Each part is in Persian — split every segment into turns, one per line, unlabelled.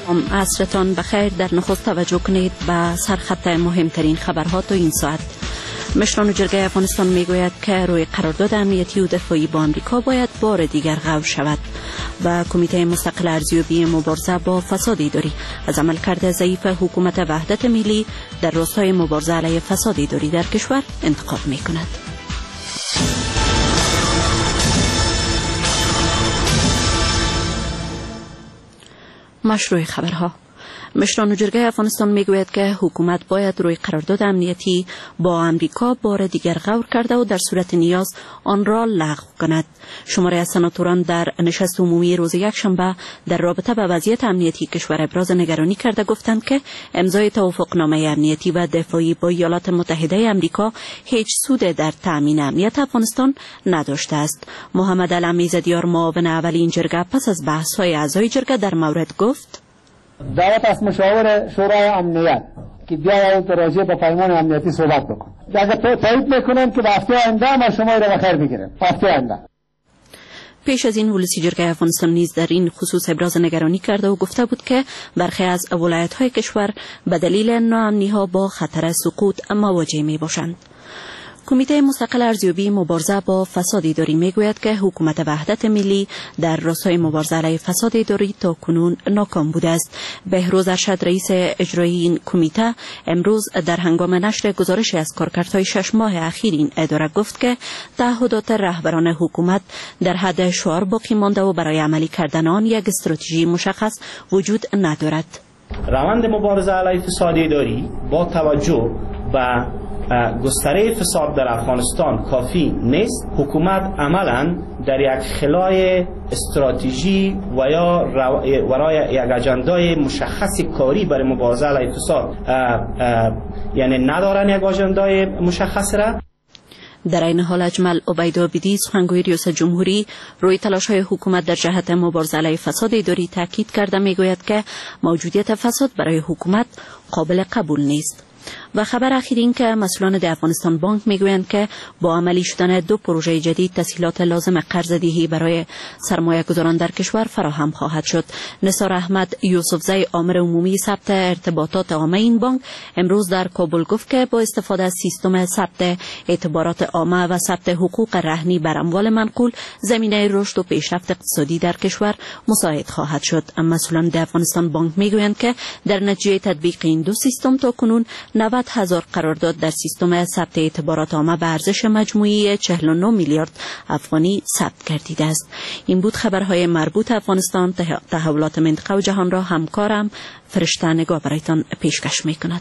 عصرتان بخیر. در نخست توجه کنید به سرخط مهمترین خبرها تا این ساعت. مشران جرگه افغانستان میگوید که روی قرارداد امنیتی و دفاعی با آمریکا باید بار دیگر غور شود و کمیته مستقل ارزیابی مبارزه با فساد اداری از عملکرد ضعیف حکومت وحدت ملی در راستای مبارزه علیه فساد اداری در کشور انتقاد میکند. مشروع خبرها. مشران جرگه افغانستان میگوید که حکومت باید روی قرارداد امنیتی با امریکا بار دیگر غور کرده و در صورت نیاز آن را لغو کند. شماری از سناتوران در نشست عمومی روز یکشنبه در رابطه با وضعیت امنیتی کشور ابراز نگرانی کرده گفتند که امضای توافقنامه امنیتی و دفاعی با ایالات متحده آمریکا هیچ سود در تامین امنیت افغانستان نداشته است. محمد علم ایزدیار معاون اولین جرگه پس از بحث‌های اعضای جرگه در مورد گفت:
دعوت از مشاور شورای امنیت که بیاید راجع به پیمان امنیتی صحبت بکن. اگر تایید میکنن که هفته آینده ما شما را به خیر بگیریم. هفته آینده.
پیش از این ولسی جرگه افغانستان نیز در این خصوص ابراز نگرانی کرده و گفته بود که برخی از ولایت‌های کشور به دلیل ناامنی‌ها با خطر سقوط مواجه می‌باشند. کمیته مستقل ارزیابی مبارزه با فساد اداری میگوید که حکومت وحدت ملی در راستای مبارزه علیه فساد اداری تا کنون ناکام بوده است. بهروز ارشد رئیس اجرایی این کمیته امروز در هنگام نشر گزارشی از کارکردهای 6 ماه اخیر این اداره گفت که تعهدات رهبران حکومت در حد شعار باقی مانده و برای عملی کردن آن یک استراتژی مشخص وجود ندارد.
روند مبارزه علیه فساد اداری با توجه به گستره فساد در افغانستان کافی نیست. حکومت عملاً در یک خلای استراتژی و یا ورای یک اجندای مشخص کاری برای مبارزه علیه فساد یعنی ندارن یک اجندای مشخص را.
در این حال اجمل عبیدآبادی سخنگوی ریاست جمهوری روی تلاش‌های حکومت در جهت مبارزه علیه فساد اداری تاکید کرده میگوید که موجودیت فساد برای حکومت قابل قبول نیست. و خبر اخیر این که مسئولان در افغانستان بانک میگویند که با عملی شدن 2 پروژه جدید تسهیلات لازم قرض دهی برای سرمایه گذاران در کشور فراهم خواهد شد. نثار احمد یوسفزی آمر عمومی ثبت ارتباطات عامه این بانک امروز در کابل گفت که با استفاده از سیستم ثبت اعتبارات عامه و ثبت حقوق رهنی بر اموال منقول زمینه رشد و پیشرفت اقتصادی در کشور مساعد خواهد شد. مسئولان در افغانستان بانک میگویند که در نتیجه تطبیق این 2 سیستم تا کنون 90,000 قرارداد در سیستم ثبت اعتبارات عامه به ارزش مجموعی 49 میلیارد افغانی ثبت گردیده است. این بود خبرهای مربوط افغانستان. تحولات منطقه و جهان را همکارم فرشته نگاه برایتان پیشکش میکند.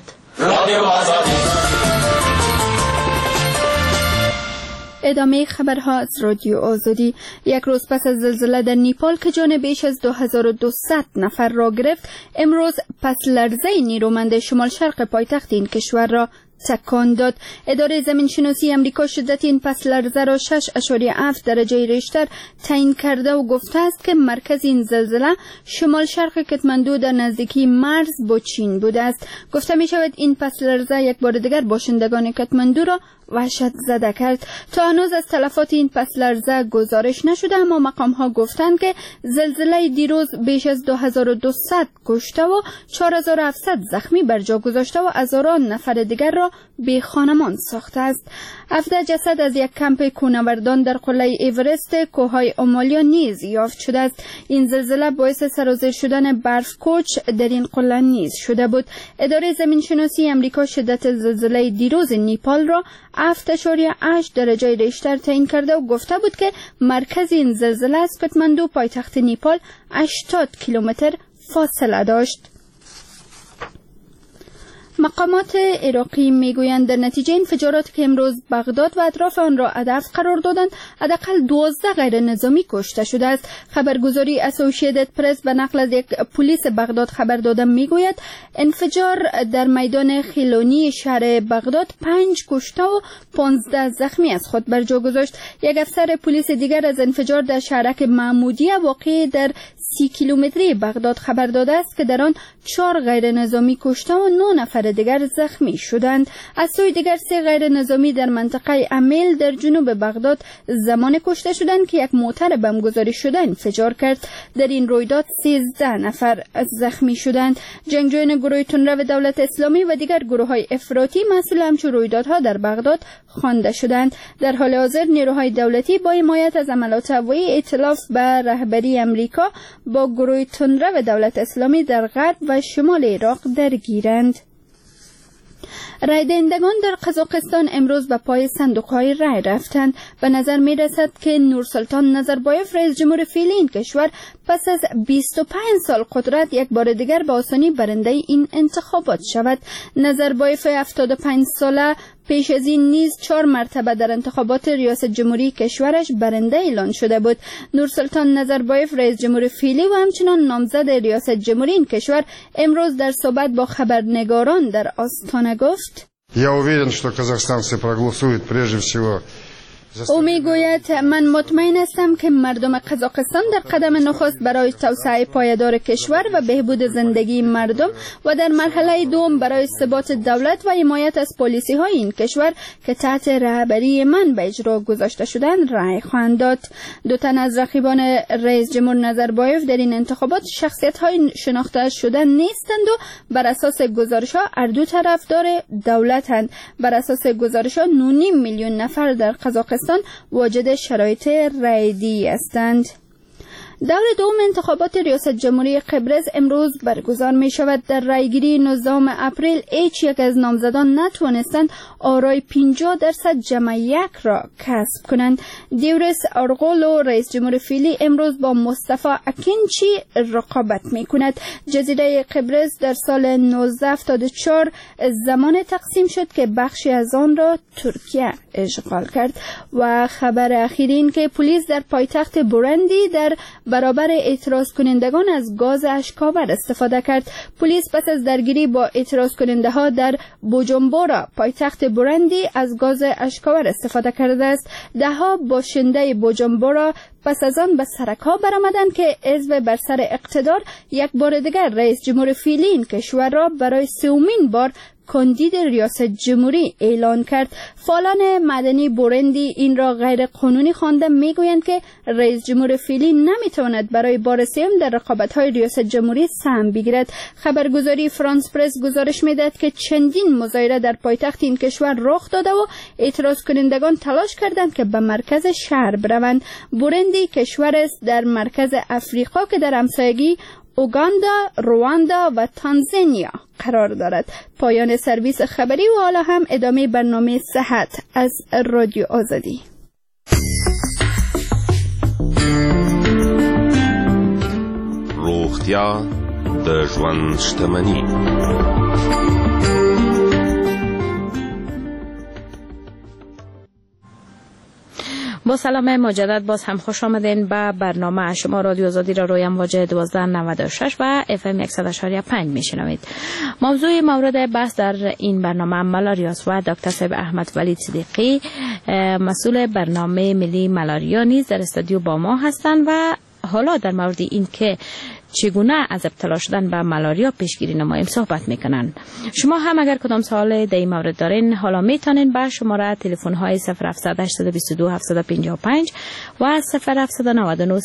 ادامه خبرها از رادیو آزادی. یک روز پس از زلزله در نیپال که جان بیش از 2200 نفر را گرفت، امروز پس لرزه نیرومند شمال شرق پایتخت این کشور را تکان داد. اداره زمین شناسی امریکا شدت این پس لرزه را 6.7 درجه ریشتر تعیین کرده و گفته است که مرکز این زلزله شمال شرق کتمندو در نزدیکی مرز با چین بوده است. گفته می شود این پس لرزه یک بار دیگر باشندگان کتمندو را وحشت زده کرد. تا هنوز از تلفات این پس لرزه گزارش نشده، اما مقام ها گفتند که زلزله دیروز بیش از 2200 کشته و 4700 زخمی بر جا گذاشته و هزاران نفر دیگر را بی خانمان ساخته است. 17 جسد از یک کمپ کوهنوردان در قله ایورست کوههای اومالیا نیز یافت شده است. این زلزله باعث سرازیر شدن برف کوچ در این قله نیز شده بود. اداره زمین شناسی امریکا شدت زلزله دیروز نیپال را 7.8 درجه ریشتر تعیین کرده و گفته بود که مرکز این زلزله از کتمندو پایتخت نیپال 80 کیلومتر فاصله داشت. مقامات عراقی میگویند در نتیجه انفجاراتی که امروز بغداد و اطراف آن را هدف قرار دادند، حداقل 12 غیر نظامی کشته شده است. خبرگزاری اسوسییتد پرس به نقل از یک پلیس بغداد خبر داده میگوید انفجار در میدان خیلونی شهر بغداد 5 کشته و 15 زخمی از خود بر جا گذاشت. یک افسر پلیس دیگر از انفجار در شهرک محمودیه واقع در 30 کیلومتری بغداد خبر داده است که در آن 4 غیر نظامی کشته و 9 نفر دیگر زخمی شدند. از سوی دیگر 3 غیر نظامی در منطقه امیل در جنوب بغداد زمان کشته شدند که یک موتر بمبگذاری شده انفجار کرد. در این رویداد 13 نفر زخمی شدند. جنگجویان گروه تندرو دولت اسلامی و دیگر گروه‌های افراطی مسئول همچون رویدادها در بغداد خوانده شدند. در حال حاضر نیروهای دولتی با حمایت از عملات هوایی ائتلاف به رهبری امریکا با گروه تندرو دولت اسلامی در غرب و شمال عراق درگیرند. رای دهندگان در قزاقستان امروز به پای صندوق‌های رای رفتند. به نظر می رسد که نورسلطان نظربایف رئیس جمهور فعلی این کشور پس از 25 سال قدرت یک بار دیگر به آسانی برنده این انتخابات شود. نظربایف 75 ساله پیش از این نیز 4 مرتبه در انتخابات ریاست جمهوری کشورش برنده اعلان شده بود. نورسلطان نظربایف رئیس جمهور فعلی و همچنان نامزد ریاست جمهوری این کشور امروز در صحبت با خبرنگاران در آستانه گفت:
Я уверен, что казахстанцы проголосуют прежде всего.
او میگوید من مطمئن هستم که مردم قزاقستان در قدم نخست برای توسعه پایدار کشور و بهبود زندگی مردم و در مرحله دوم برای ثبات دولت و حمایت از پالیسی های این کشور که تحت رهبری من به اجرا گذاشته شدند رأی خواهند داد. 2 تن از رقیبان رئیس جمهور نظربایف در این انتخابات شخصیت های شناخته شده نیستند و بر اساس گزارش ها هر دو طرفدار دولتند. بر اساس گزارش ها 9.5 میلیون نفر در قزاقستان واجد شرایط رایدی هستند. دور دوم انتخابات ریاست جمهوری قبرس امروز برگزار می شود. در رایگیری 19 اپریل هیچ یک از نامزدان نتوانستند آرای 50% جمع 1 را کسب کنند. دیورس ارغولو رئیس جمهور فعلی امروز با مصطفی اکینچی رقابت می کند. جزیره قبرس در سال 1974 زمان تقسیم شد که بخشی از آن را ترکیه اشغال کرد. و خبر اخیر این که پلیس در پایتخت بورندی در برابر اعتراض کنندگان از گاز اشکاور استفاده کرد. پلیس پس از درگیری با اعتراض کننده ها در بوجومبورا پایتخت بورندی از گاز اشکاور استفاده کرده است. دهها باشنده بوجومبورا پس از آن به سرک ها برآمدند که حزب بر سر اقتدار یک بار دیگر رئیس جمهور فعلی این کشور را برای 3مین بار کاندید ریاست جمهوری اعلان کرد. فعالان مدنی بورندی این را غیر قانونی خوانده میگویند که رئیس جمهور فعلی نمیتواند برای بار سوم در رقابت‌های ریاست جمهوری سهم بگیرد. خبرگزاری فرانس پرس گزارش میدهد که چندین مظاهره در پایتخت این کشور رخ داده و اعتراض کنندگان تلاش کردند که به مرکز شهر بروند. بورندی کشور است در مرکز افریقا که در همسایگی اوگاندا، رواندا و تانزانیا قرار دارد. پایان سرویس خبری و حالا هم ادامه برنامه صحت از رادیو آزادی.
روغتیا د ژوند شتمني.
با سلام مجدد باز هم خوش آمدین به برنامه شما رادیو آزادی را روی امواج 1296 و FM 100.5 میشنوید. موضوع مورد بحث در این برنامه مالاریاست و دکتر صاحب احمد ولی صدیقی مسئول برنامه ملی مالاریا نیز در استودیو با ما هستند و حالا در مورد این که چگونه از ابتلا شدن به مالاریا پیشگیری نماییم صحبت میکنن. شما هم اگر کدام سوال در این مورد دارین حالا میتونین با شماره تلفن های 0700 822 755 و 0799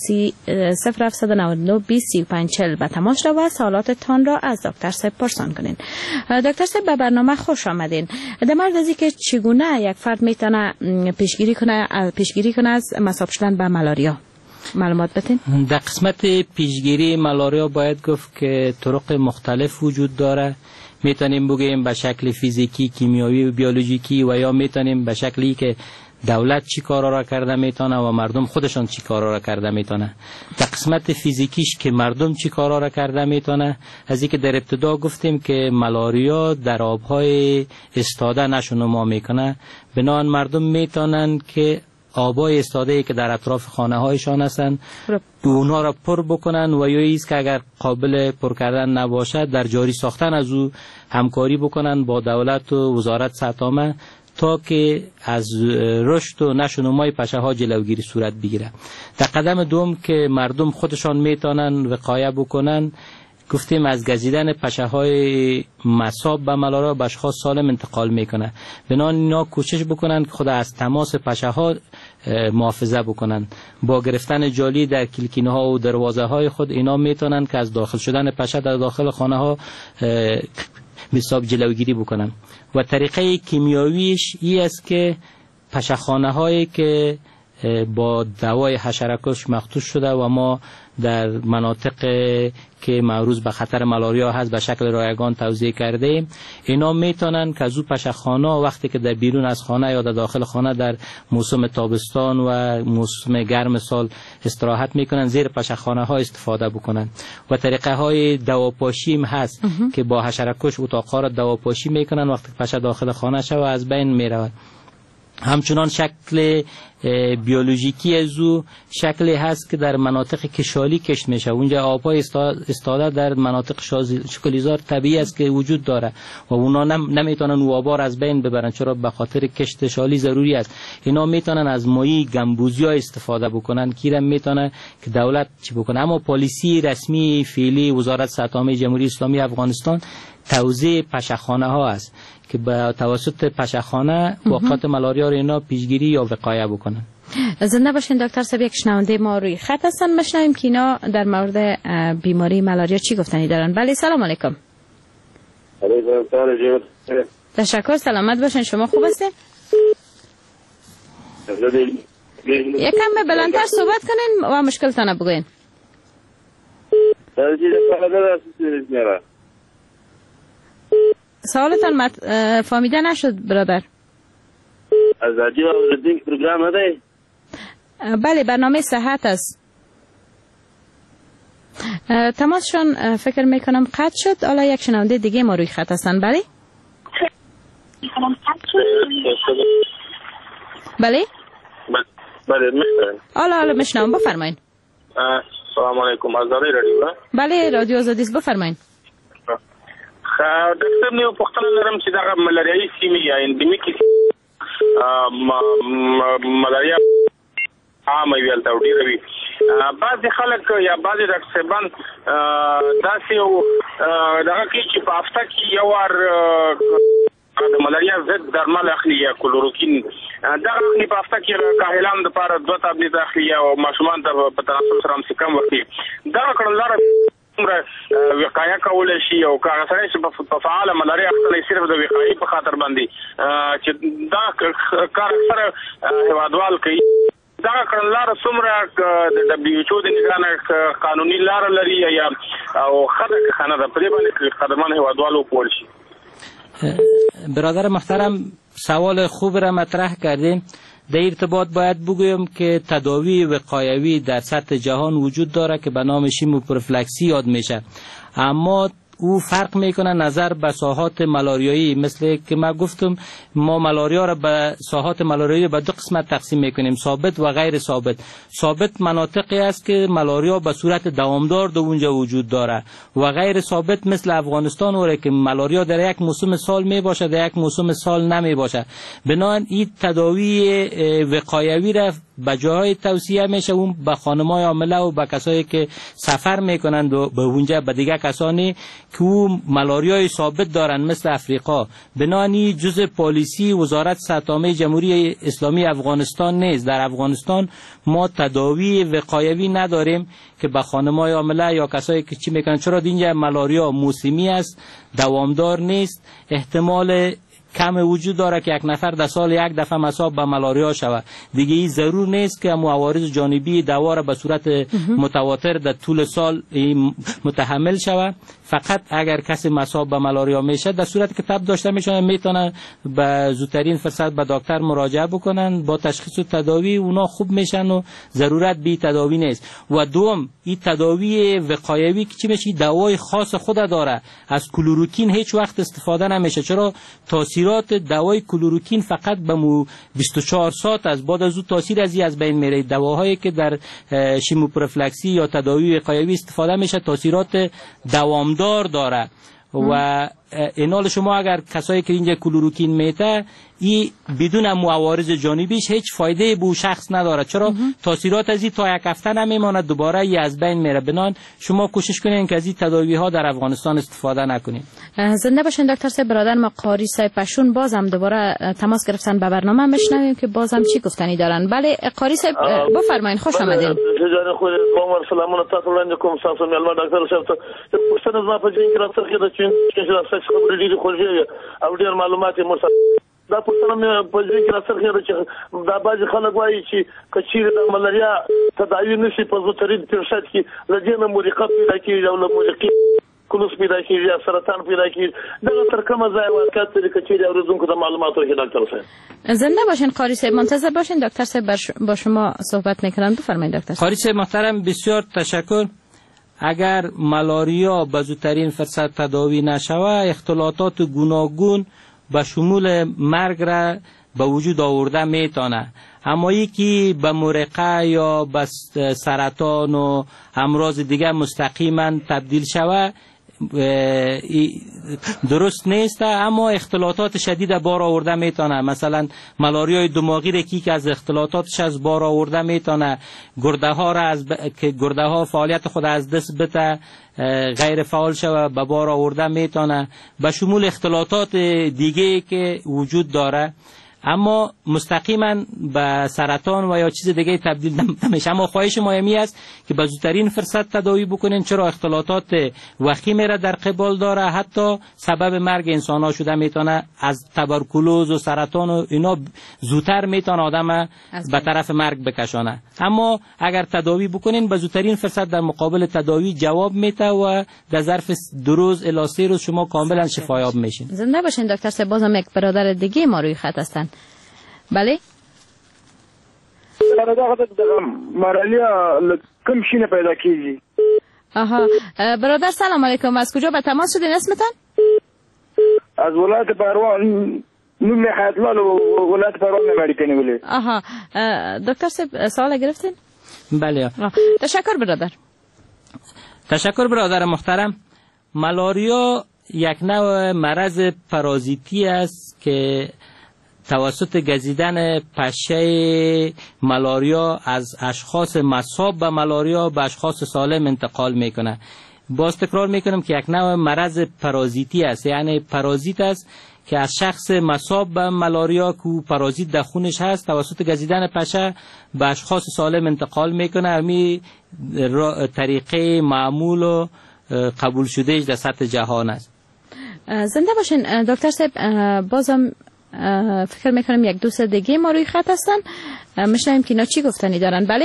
203540 به تماس را و سوالاتتان را از دکتر صاحب پرسان کنین. دکتر صاحب به برنامه خوش آمدین. در مورد از اینکه چگونه یک فرد میتونه پیشگیری کنه از مصاب شدن به مالاریا معلومات بدین؟
در قسمت پیشگیری مالاریا باید گفت که طرق مختلف وجود داره. میتونیم بگیم به شکل فیزیکی، کیمیایی و بیولوژیکی و یا میتونیم به شکلی که دولت چی کارا را کرده میتونه و مردم خودشان چی کارا را کرده میتونه. در قسمت فیزیکیش که مردم چی کارا را کرده میتونه، از اینکه در ابتدا گفتیم که مالاریا در آبهای استاده نشونما میکنه، بنابراین مردم میتونن که آبای استاده که در اطراف خانه هایشان هستند اونا را پر بکنن و یا ایست که اگر قابل پر کردن نباشد در جاری ساختن از او همکاری بکنن با دولت و وزارت صحت تا که از رشد و نشونمای پشه ها جلوگیری صورت بگیره. در قدم دوم که مردم خودشان میتونن وقایه بکنن گفتیم از گزیدن پشه‌های مصاب به ملاریا به اشخاص سالم انتقال میکنه. بنابراین اینا کوشش بکنن که خود از تماس پشه‌ها محافظت بکنن. با گرفتن جالی در کلکینه ها و دروازه های خود اینا میتونن که از داخل شدن پشه در داخل خانه ها حساب جلوگیری بکنن. و طریقه کیمیاییش این است که پشه‌خانه هایی که با دوای حشره‌کش مخصوص شده و ما در مناطق که معروض به خطر ملاریا هست به شکل رایگان توزیع کرده ایم، اینا میتونن که از او پشه‌خانه وقتی که در بیرون از خانه یا در داخل خانه در موسم تابستان و موسم گرم سال استراحت میکنن، زیر پشه‌خانه ها استفاده بکنن. و طریقه های دواپاشی هم هست که با حشره‌کش اتاق‌ها را دواپاشی میکنن، وقتی پشه داخل خانه شود از بین میرود. همچنان شکل بیولوژیکی از او شکلی هست که در مناطق کشالی کشت میشه. اونجا آب‌های استاده در مناطق شکلیزار طبیعی است که وجود داره و اونا نمیتونن او آبا از بین ببرن، چرا به خاطر کشت شالی ضروری است. اینا میتونن از مایع گمبوزیا استفاده بکنن که میتونه که دولت چی بکنه. اما پالیسی رسمی فعلی وزارت صحت عامه جمهوری اسلامی افغانستان توزیع پشه‌خانه ها است که به توسط پشه‌خانه واقعات ملاریا را اینا پیشگیری یا وقایه بکنن.
زنده باشین دکتر صاحب. یک شنونده ما روی خط هستن، میشنویم که اینا در مورد بیماری ملاریا چی گفتنی دارن. بله سلام علیکم.
علیکم السلام.
تشکر، سلامت باشین. شما خوب هستین؟ یکم به بلندتر صحبت کنین و مشکلتان بگوین. سوالتان فهمیده نشد برادر.
از رادیو اوریدنگ پروگرام هده؟
بله برنامه صحت است. تماسشان فکر میکنم قطع شد. حالا یک شنونده دیگه ما روی خط هستن. بله بله
بله
حالا میشنوم، بفرمایید.
سلام علیکم. از رادیو؟
بله رادیو آزادی است، بفرمایید.
دکتر نیو پختنه لرم چې دا ملاريایي سیمې یا اندمیکي ملاریا عامه ویل ته ډیره وي. بعضې خلک یا بعضې ډاکټر صاحبان داسې دغه کوي چې په هفته کې یو وار د ملاریا ضد درمل اخلي یا کلوروکین. دغه اخلي په هفته کې کاهلانو دپاره 2 تابلیت اخلي او ماشومان ته په تناسب سره هم کم ورکوي. دغه کړنلاره وقایه کولای شي او که سره چې په فعاله ملاریا اخلي صرف د وقایې په خاطر باندې چې دا کار سره هیوادوال کوي. دا کړنلاره څومره د دبليو ایچ او د نگرانه قانوني لار لري یا او خدای خانه د پرې باندې خدمان هیوادوالو پول شي.
برادر محترم سوال خوب را مطرح کردین. در ارتباط باید بگویم که تداوی وقایوی در سطح جهان وجود داره که به نام شیموپروفیلاکسی یاد میشه، اما او فرق میکنه نظر به ساحات ملاریایی. مثل که من گفتم ما ملاریا را به ساحات ملاریایی به 2 قسمت تقسیم میکنیم، ثابت و غیر ثابت. ثابت مناطقی است که ملاریا به صورت دوامدار در اونجا وجود داره و غیر ثابت مثل افغانستان اوره که ملاریا در یک موسم سال می باشه، در یک موسم سال نمی باشه. بنابراین این تداوی وقایوی را به جاهای توصیه میشه اون به خانم‌های حامله و به کسایی که سفر میکنند و به اونجا به دیگه کسانی که او ملاریای ثابت دارن مثل افریقا. بنابراین جزء پالیسی وزارت صحت عامه جمهوری اسلامی افغانستان نیست. در افغانستان ما تداوی وقایوی نداریم که به خانم‌های حامله یا کسایی که چی میکنن، چرا اینجا ملاریا موسمی است، دوامدار نیست. احتمال کم وجود داره که یک نفر در سال یک دفعه مصاب به ملاریا شود. دیگه این ضرور نیست که عوارض جانبی دوا را به صورت متواتر در طول سال متحمل شود. فقط اگر کسی مصاب به ملاریا میشه در صورت که تب داشته میشن میتونن به زودترین فرصت به دکتر مراجعه بکنن، با تشخیص و تداوی اونا خوب میشن و ضرورت به تداوی نیست. و دوم این تداوی وقایوی که چی میشه دوای خاص خود داره. از کلوروکین هیچ وقت استفاده نمیشه، چرا تاثیرات دوای کلوروکین فقط به 24 ساعت از بعد از اون تاثیر از بین میره. دواهایی که در شیموپروفیلاکسی یا تداوی وقایوی استفاده میشه تاثیرات دوامدار داره و اینال شما اگر کسایی که اینجا کلوروکین میته این بدون موارد جانبیش هیچ فایده به شخص نداره. چرا؟ تاثیرات از این تا یک هفته نمیماند، دوباره ای از بین میره. بنان شما کوشش کنین که از این تداوی ها در افغانستان استفاده نکنین.
زنده باشین دکتر صاحب. برادر ما قاری صاحب پشون بازم دوباره تماس گرفتن به برنامه، میشنویم که بازم چی گفتنی دارن. بله قاری صاحب بفرمایین، خوش آمدین.
جان خود ما سلامونه تاسو وړاندې کوم تاسو مېلمه ډاکټر صاحب ته پوښتنه زما په دې کې راځي چې راځي خبرې ډېرې خوږې او ډېر معلومات یې مرسته دا پوښتنه مې په دې کې راځي چې دا بعض خلک وایي چې کچیر د ملاریا تداوی نشي په زوترین ترشت کې لدینه مورقه پیدا کیږي او له مورقې کلوس پیدا کیږي یا سرطان پیدا کیږي دا تر کومه ځای واقعیت لري کچیر اوریدونکو د معلوماتو کې ډاکټر صاحب.
زنده باشین قاری صاحب، منتظر باشین دکتر صاحب با شما صحبت میکنن. بفرمایید دکتر صاحب.
قاری صاحب محترم بسیار تشکر. اگر ملاریا به زودترین فرصت تداوی نشود اختلالات گوناگون به شمول مرگ را به وجود آورده میتونه، اما یکی به مرقه یا به سرطان و امراض دیگه مستقیما تبدیل شود درست نیست، اما اختلالات شدید بار آورده میتونه. مثلا ملاریای دماغی را که از اختلالاتش از بار آورده میتونه، گرده ها را که گرده ها فعالیت خود از دست بده غیر فعال شود به بار آورده میتونه، به شمول اختلالات دیگه که وجود داره، اما مستقیما به سرطان و یا چیز دیگه تبدیل نمیشه. اما خواهش مهمی است که به زودترین فرصت تداوی بکنین، چرا اختلالات وخیمه را در قبال داره، حتی سبب مرگ انسان ها شده میتونه. از تبرکلوز و سرطان و اینا زودتر میتونه آدم به طرف مرگ بکشانه. اما اگر تداوی بکنین به زودترین فرصت در مقابل تداوی جواب میده و در ظرف 2 روز الی 3 روز شما کاملا شفایاب میشین.
زنده باشین دکتر صاحب. بازم یک برادر دیگه ما روی خط هستن. بله
ملاریا کم شینه پیدا کیږي.
آها برادر سلام علیکم، از کجا به تماس شدین؟ اسمتان؟
از ولایت پروان، نوم حیاتلال ولایت پروان امریکا نیولی.
آها دکتر صاحب سوال گرفتین؟
بله
تشکر برادر.
تشکر برادر محترم. ملاریا یک نوع مرض پارازیتی است که توسط گزیدن پشه ملاریا از اشخاص مصاب به ملاریا به اشخاص سالم انتقال میکنه. باز تکرار میکنم که یک نوع مرض پارازیتی است، یعنی پارازیت است که از شخص مصاب به ملاریا که پارازیت در خونش هست توسط گزیدن پشه به اشخاص سالم انتقال میکنه. همین طریقه معمول و قبول شدهش در سطح جهان است.
زنده باشین دکتر صاحب. بازم فکر میکنم یک دوست دیگه ما روی خط هستن، میشنویم که اینا چی گفتنی دارن. بله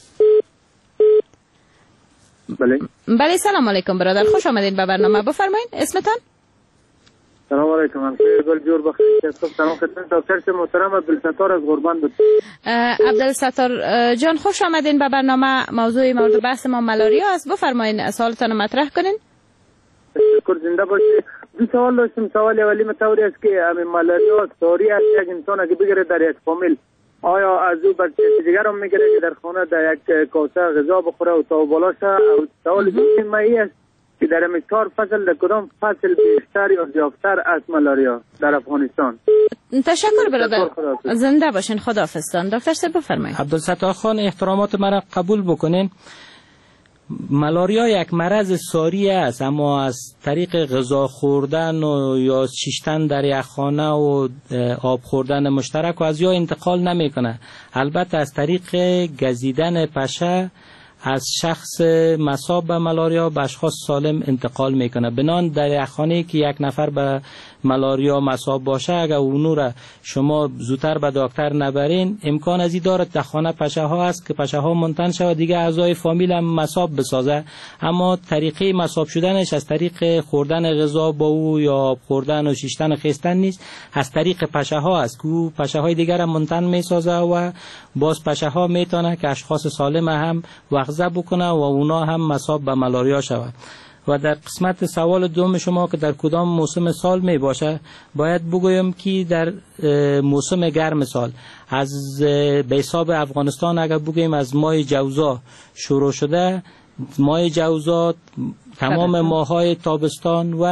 بله سلام علیکم برادر، خوش آمدین به برنامه. بفرمایید اسمتان؟
سلام علیکم، من گل جور بخیر. سلام خدمت دکتر محترم عبدالستار از قربان بود.
عبدالستار جان خوش آمدین به برنامه. موضوع مورد بحث ما ملاریا است. بفرمایید سوالتان رو مطرح کنین.
تشکر. زنده باشید. دو سوال داشتم. سوال اولی متوری است که ملاریا ساری است یک انسان اگه بگیره در یک فامیل، آیا از او بچه دیگر هم میگیره که در خانه در یک کاسه غذا بخوره و تا بالاشه؟ او سوال دوم مایی است که در امسال فصل در کدام فصل بیشتر یا زیادتر از ملاریا در افغانستان؟
تشکر برادر. زنده باشین. خداحافظ. دکتر صاحب بفرمایید.
عبدالستار خان احترامات مرا قبول بکنین. ملاریا یک مرض ساری است، اما از طریق غذا خوردن و یا شیشتن در یک خانه و آب خوردن مشترک و از یا انتقال نمیکنه. البته از طریق گزیدن پشه از شخص مصاب به ملاریا به اشخاص سالم انتقال میکنه. بنان در یک خانه که یک نفر به ملاریا مصاب باشه، اگر اونو را شما زودتر به دکتر نبرین، امکان ازی دارد در خانه پشه ها هست که پشه ها منتن شود دیگه اعضای فامیل هم مصاب بسازه. اما طریقه مصاب شدنش از طریق خوردن غذا با او یا آب خوردن و شیشتن و خیستن نیست، از طریق پشه ها است که او پشه های دیگر هم منتن میسازه و باز پشه ها میتونه که اشخاص سالم هم وغزه بکنه و اونا هم مصاب به ملاریا شود. و در قسمت سوال دوم شما که در کدام موسم سال می باشه، باید بگویم که در موسم گرم سال از به حساب افغانستان اگر بگویم از ماه جوزا شروع شده، ماه جوزا تمام ماه‌های تابستان و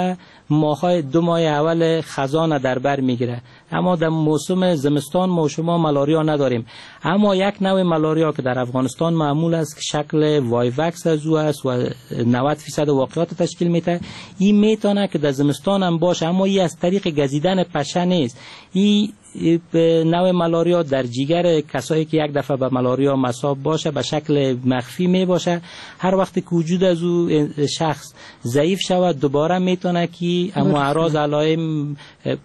ماهای 2 ماه اول خزان در بر میگیره، اما در موسم زمستان ما شما مالاریا نداریم. اما یک نوع مالاریا که در افغانستان معمول است که شکل وایوکس از او است و 90% واقعات تشکیل میده، این میتونه که در زمستان هم باشه، اما این از طریق گزیدن پشه نیست. این نوع مالاریا در جگر کسایی که یک دفعه به مالاریا مصاب باشه به شکل مخفی می باشه، هر وقتی که وجود از او شخص ضعیف شود دوباره میتونه که اما اعراض علائم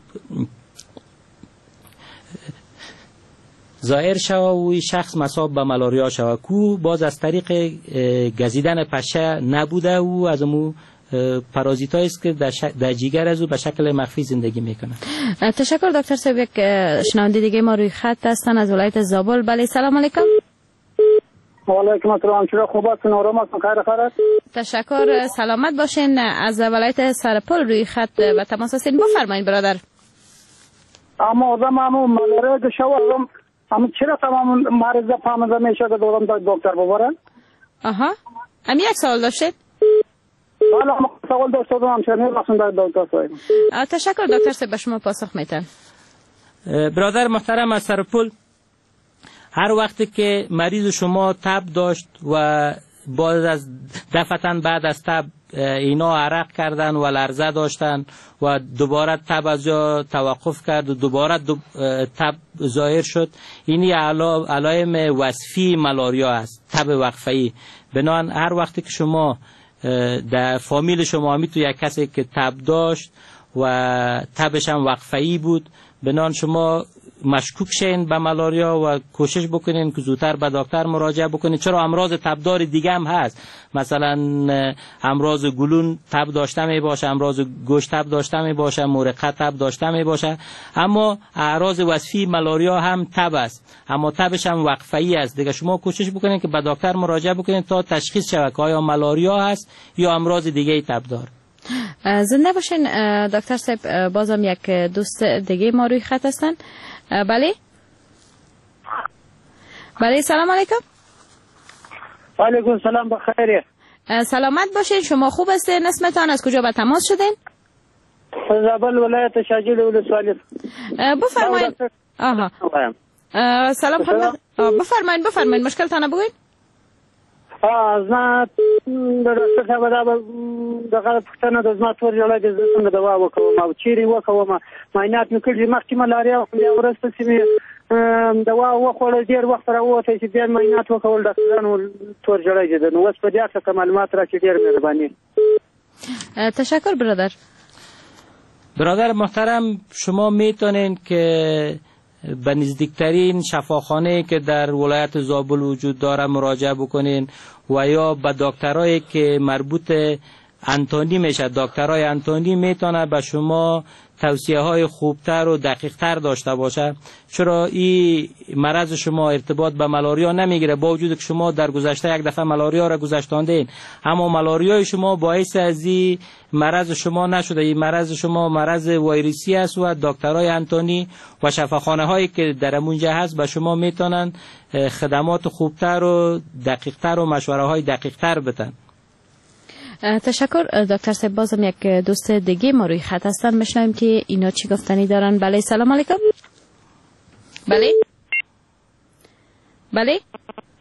ظاهر شود و شخص مصاب به مالاریا شود که باز از طریق گزیدن پشه نبوده و از امو پارازیتایی است که در جگر از او به شکل مخفی زندگی میکنه.
تشکر دکتر صاحب. یک شنونده دیگه ما روی خط هستن از ولایت زابل. بله سلام علیکم.
و علیکم السلام. چرا خوب هستین؟ آرام هستین؟ خیر خیرت؟
تشکر، سلامت باشین. از ولایت سرپل روی خط و تماس هستین. بفرمایید برادر.
اما آدم مالاریا که شوم اما چرا تمام مریضا فهمیده میشه که دکتر ببرن؟
آها، هم یک سوال داشتید؟
بله، ما سوال داشته بودم همچنین مخصوص در دکتر صاحب.
تشکر دکتر صاحب، به شما پاسخ میتن.
برادر محترم از سرپل، هر وقتی که مریض شما تب داشت و باز از دفعتاً بعد از تب اینا عرق کردن و لرزه داشتن و دوباره تب از جا توقف کرد و دوباره تب ظاهر شد، اینی علائم وصفی مالاریا است، تب وقفه‌ای. بنابراین هر وقتی که شما در فامیل شما میتو یک کسی که تب داشت و تبش هم وقفه‌ای بود، بنابراین شما مشکوک شین به مالاریا و کوشش بکنین که زودتر به دکتر مراجعه بکنین. چرا امراض تبدار دیگه هم هست، مثلا امراض گلون تب داشته می باشه، امراض گوشت تب داشته می باشه، مرقه تب داشته می باشه، اما اعراض وصفی مالاریا هم تب است، اما تبش هم وقفه‌ای است. دیگه شما کوشش بکنین که به دکتر مراجعه بکنین تا تشخیص شود که آیا مالاریا هست یا امراض دیگه تبدار.
زنده باشین دکتر صاحب. بازم یک دوست دیگه ما روی خط هستن. بله بله سلام علیکم.
علیکم السلام، بخیره.
سلامت باشین. شما خوب هستین؟ اسمتان از کجا به تماس شدین؟
زابل ولایت شاجیل ولسوالی.
بفرمایید. آها سلام خدمت. بفرمایید مشکلتان بگوین.
زما د ډاکټر صاحب دغه پښتنه د زما تور جوړه د څنګه دوا وکوم او چیرې وکوم معاینات مې کړي مخکې ملاریا بیا ورسته چې مې دوا وخوړل ډېر وخت راووتی چې بیا معاینات وکول ډاکټرانو تور جوړه دي. نو اوس په دې اړه معلومات راکړي، ډېر مهرباني.
تشکر
برادر محترم. شما میتونین که به نزدیکترین شفاخانه که در ولایت زابل وجود داره مراجعه بکنین و یا به دکترایی که مربوط انتونی میشه. دکترای انتونی میتونه به شما توصیه های خوبتر و دقیقتر داشته باشه، چرا این مرض شما ارتباط به مالاریا نمیگیره با وجود که شما در گذشته یک دفعه مالاریا را گذشتاندین، اما مالاریای شما باعث از این مرض شما نشده. این مرض شما مرض ویروسی است و دکترای انتونی و شفاخانه هایی که در اونجا هست به شما میتونن خدمات خوبتر و دقیقتر و مشوره های دقیقتر بدن.
تشکر دکتر صاحب. بازم یک دوست دیگه ما روی خط هستن، میشنویم که اینا چی گفتنی دارن. بله سلام علیکم. بله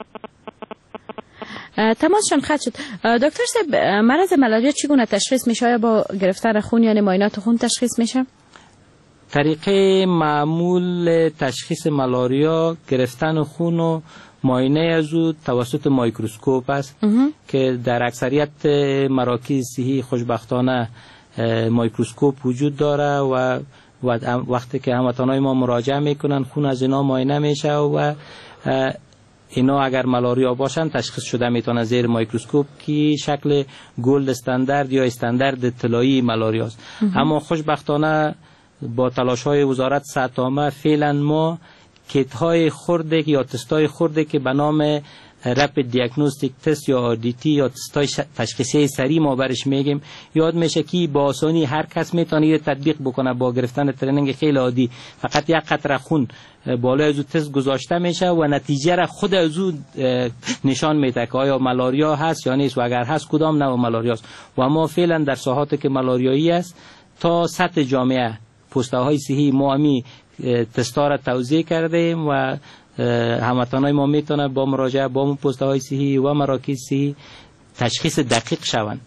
تماسشون خط شد. دکتر صاحب، مرض مالاریا چگونه تشخیص میشه؟ یا با گرفتن خون یا معاینات خون تشخیص میشه؟
طریقه معمول تشخیص مالاریا گرفتن خون و معاینه از او توسط میکروسکوپ است که در اکثریت مراکز صحی خوشبختانه میکروسکوپ وجود داره و وقتی که هموطنای ما مراجعه میکنن خون از اینا معاینه میشه و اینا اگر مالاریا باشن تشخیص شده میتونه زیر میکروسکوپ که شکل گلد استاندارد یا استاندارد طلایی مالاریا است. اما خوشبختانه با تلاش های وزارت صحت عامه فعلا ما کیت های خرده یا تستای خرده که به نام رپید دیاگنوستیک تست یا RDT یا تستای تشخیصی سریع ما برش میگیم یاد میشه که با آسانی هر کس میتونه تطبیق بکنه با گرفتن ترنینگ خیلی عادی. فقط یک قطره خون بالای از تست گذاشته میشه و نتیجه را خود از او نشان میده که آیا مالاریا هست یا نیست و اگر هست کدام نوع مالاریا است. و ما فعلا در ساحاتی که مالاریایی است تا سطح جامعه پوسته های صحی ما همی تستا را توزیع کردیم و هموطنای ما میتونه با مراجعه با پوسته های صحی و مراکز صحی تشخیص دقیق شوند.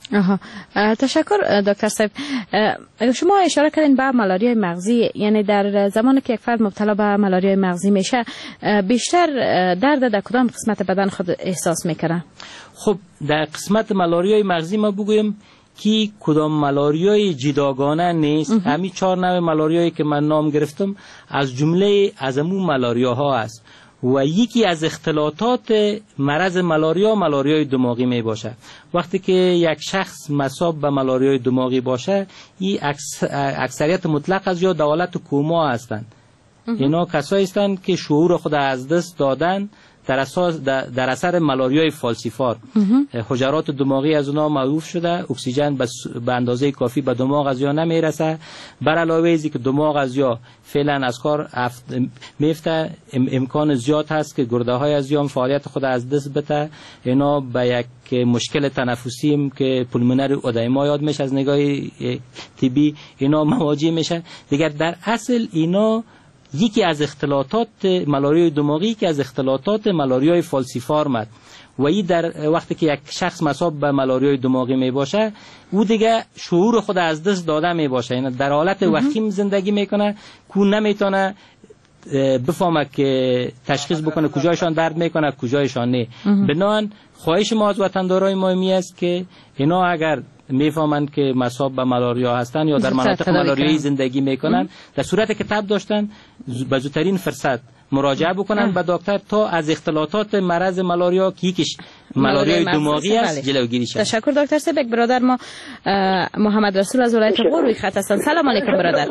تشکر دکتر صاحب. شما اشاره کردین به مالاریای مغزی، یعنی در زمانی که یک فرد مبتلا به مالاریای مغزی میشه بیشتر درد در کدام قسمت بدن خود احساس میکنه؟
خب در قسمت مالاریای مغزی ما بگویم که کدام مالاریای جداگانه نیست. همین 4 نوع مالاریایی که من نام گرفتم از جمله از امون مالاریاها است و یکی از اختلاطات مرض مالاریای دماغی می باشه. وقتی که یک شخص مصاب به مالاریای دماغی باشه، این اکثریت مطلق از یا در حالت کوما هستند. اینا کسایی هستند که شعور خود از دست دادن در اثر مالاریای فالسیفار. حجرات دماغی از اونا موقوف شده، اکسیژن به اندازه کافی به دماغ از یا نمیرسه. بر علاوه ازی که دماغ از یا فعلا از کار میفته، امکان زیاد هست که گرده های از یا فعالیت خود از دست بده. اینا به یک مشکل تنفسی که پولمونر ادیما یاد میشه از نگاه طبی، اینا مواجه میشه. دیگر در اصل اینا یکی از اختلاطات مالاریای دماغی که از اختلاطات مالاریای فالسیفار مد و این در وقتی که یک شخص مصاب به مالاریای دماغی می باشه او دیگه شعور خود از دست داده می باشه، یعنی در حالت وخیم زندگی میکنه که نمیتونه بفهمه که تشخیص بکنه کجایشان درد میکنه کجایشان نه. بنابراین خواهش ما از وطندارای ما می است که اینا اگر میفهمند که مصاب به مالاریا هستند یا در مناطق مالاریایی زندگی میکنن، در صورتی که تب داشتن به زودترین فرصت مراجعه بکنن به دکتر تا از اختلاطات مرض مالاریا که یکیش مالاریای دماغی است جلوگیری شود.
تشکر دکتر صاحب. برادر ما محمد رسول از ولایت غور روی خط هستند. سلام علیکم برادر.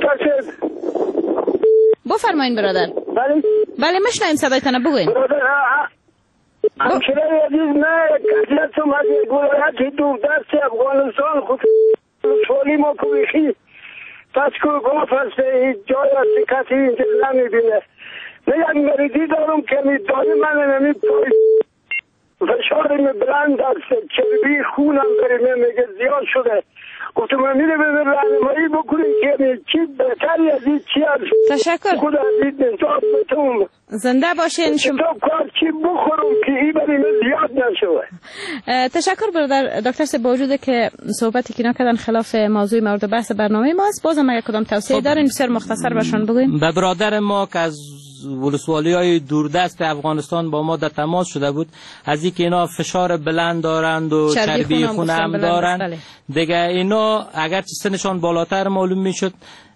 بفرمایید برادر. بله میشنویم صدایتان، بگوین.
همچنین عزیز من کسیتم از یک ولایت دور دست افغانستان خود سوالی ما کویخی پس که گفت است جای است کسی اینجا نمیبینه. من یک مریضی دارم که میدانی من نمی پای فشارم بلند است، چربی خونم داره میگه زیاد شده. گفتم من میره به راهنمایی بکنیم که چی بهتری از این چی است.
تشکر.
خود از این نجات بتون.
زنده باشین.
شما کار چی بخورم که این بریم زیاد نشوه.
تشکر برادر دکتر صاحب. با وجود که صحبتی که نکردن خلاف موضوع مورد بحث برنامه ماست، بازم اگه کدام توصیه دارین بسیار مختصر باشون بگویم.
به برادر ما که از ولسوالی‌های دوردست افغانستان با ما در تماس شده بود، از اینکه اینا فشار بلند دارند و چربی خون هم دارند، دیگه اینا اگر سنشان بالاتر معلوم میشد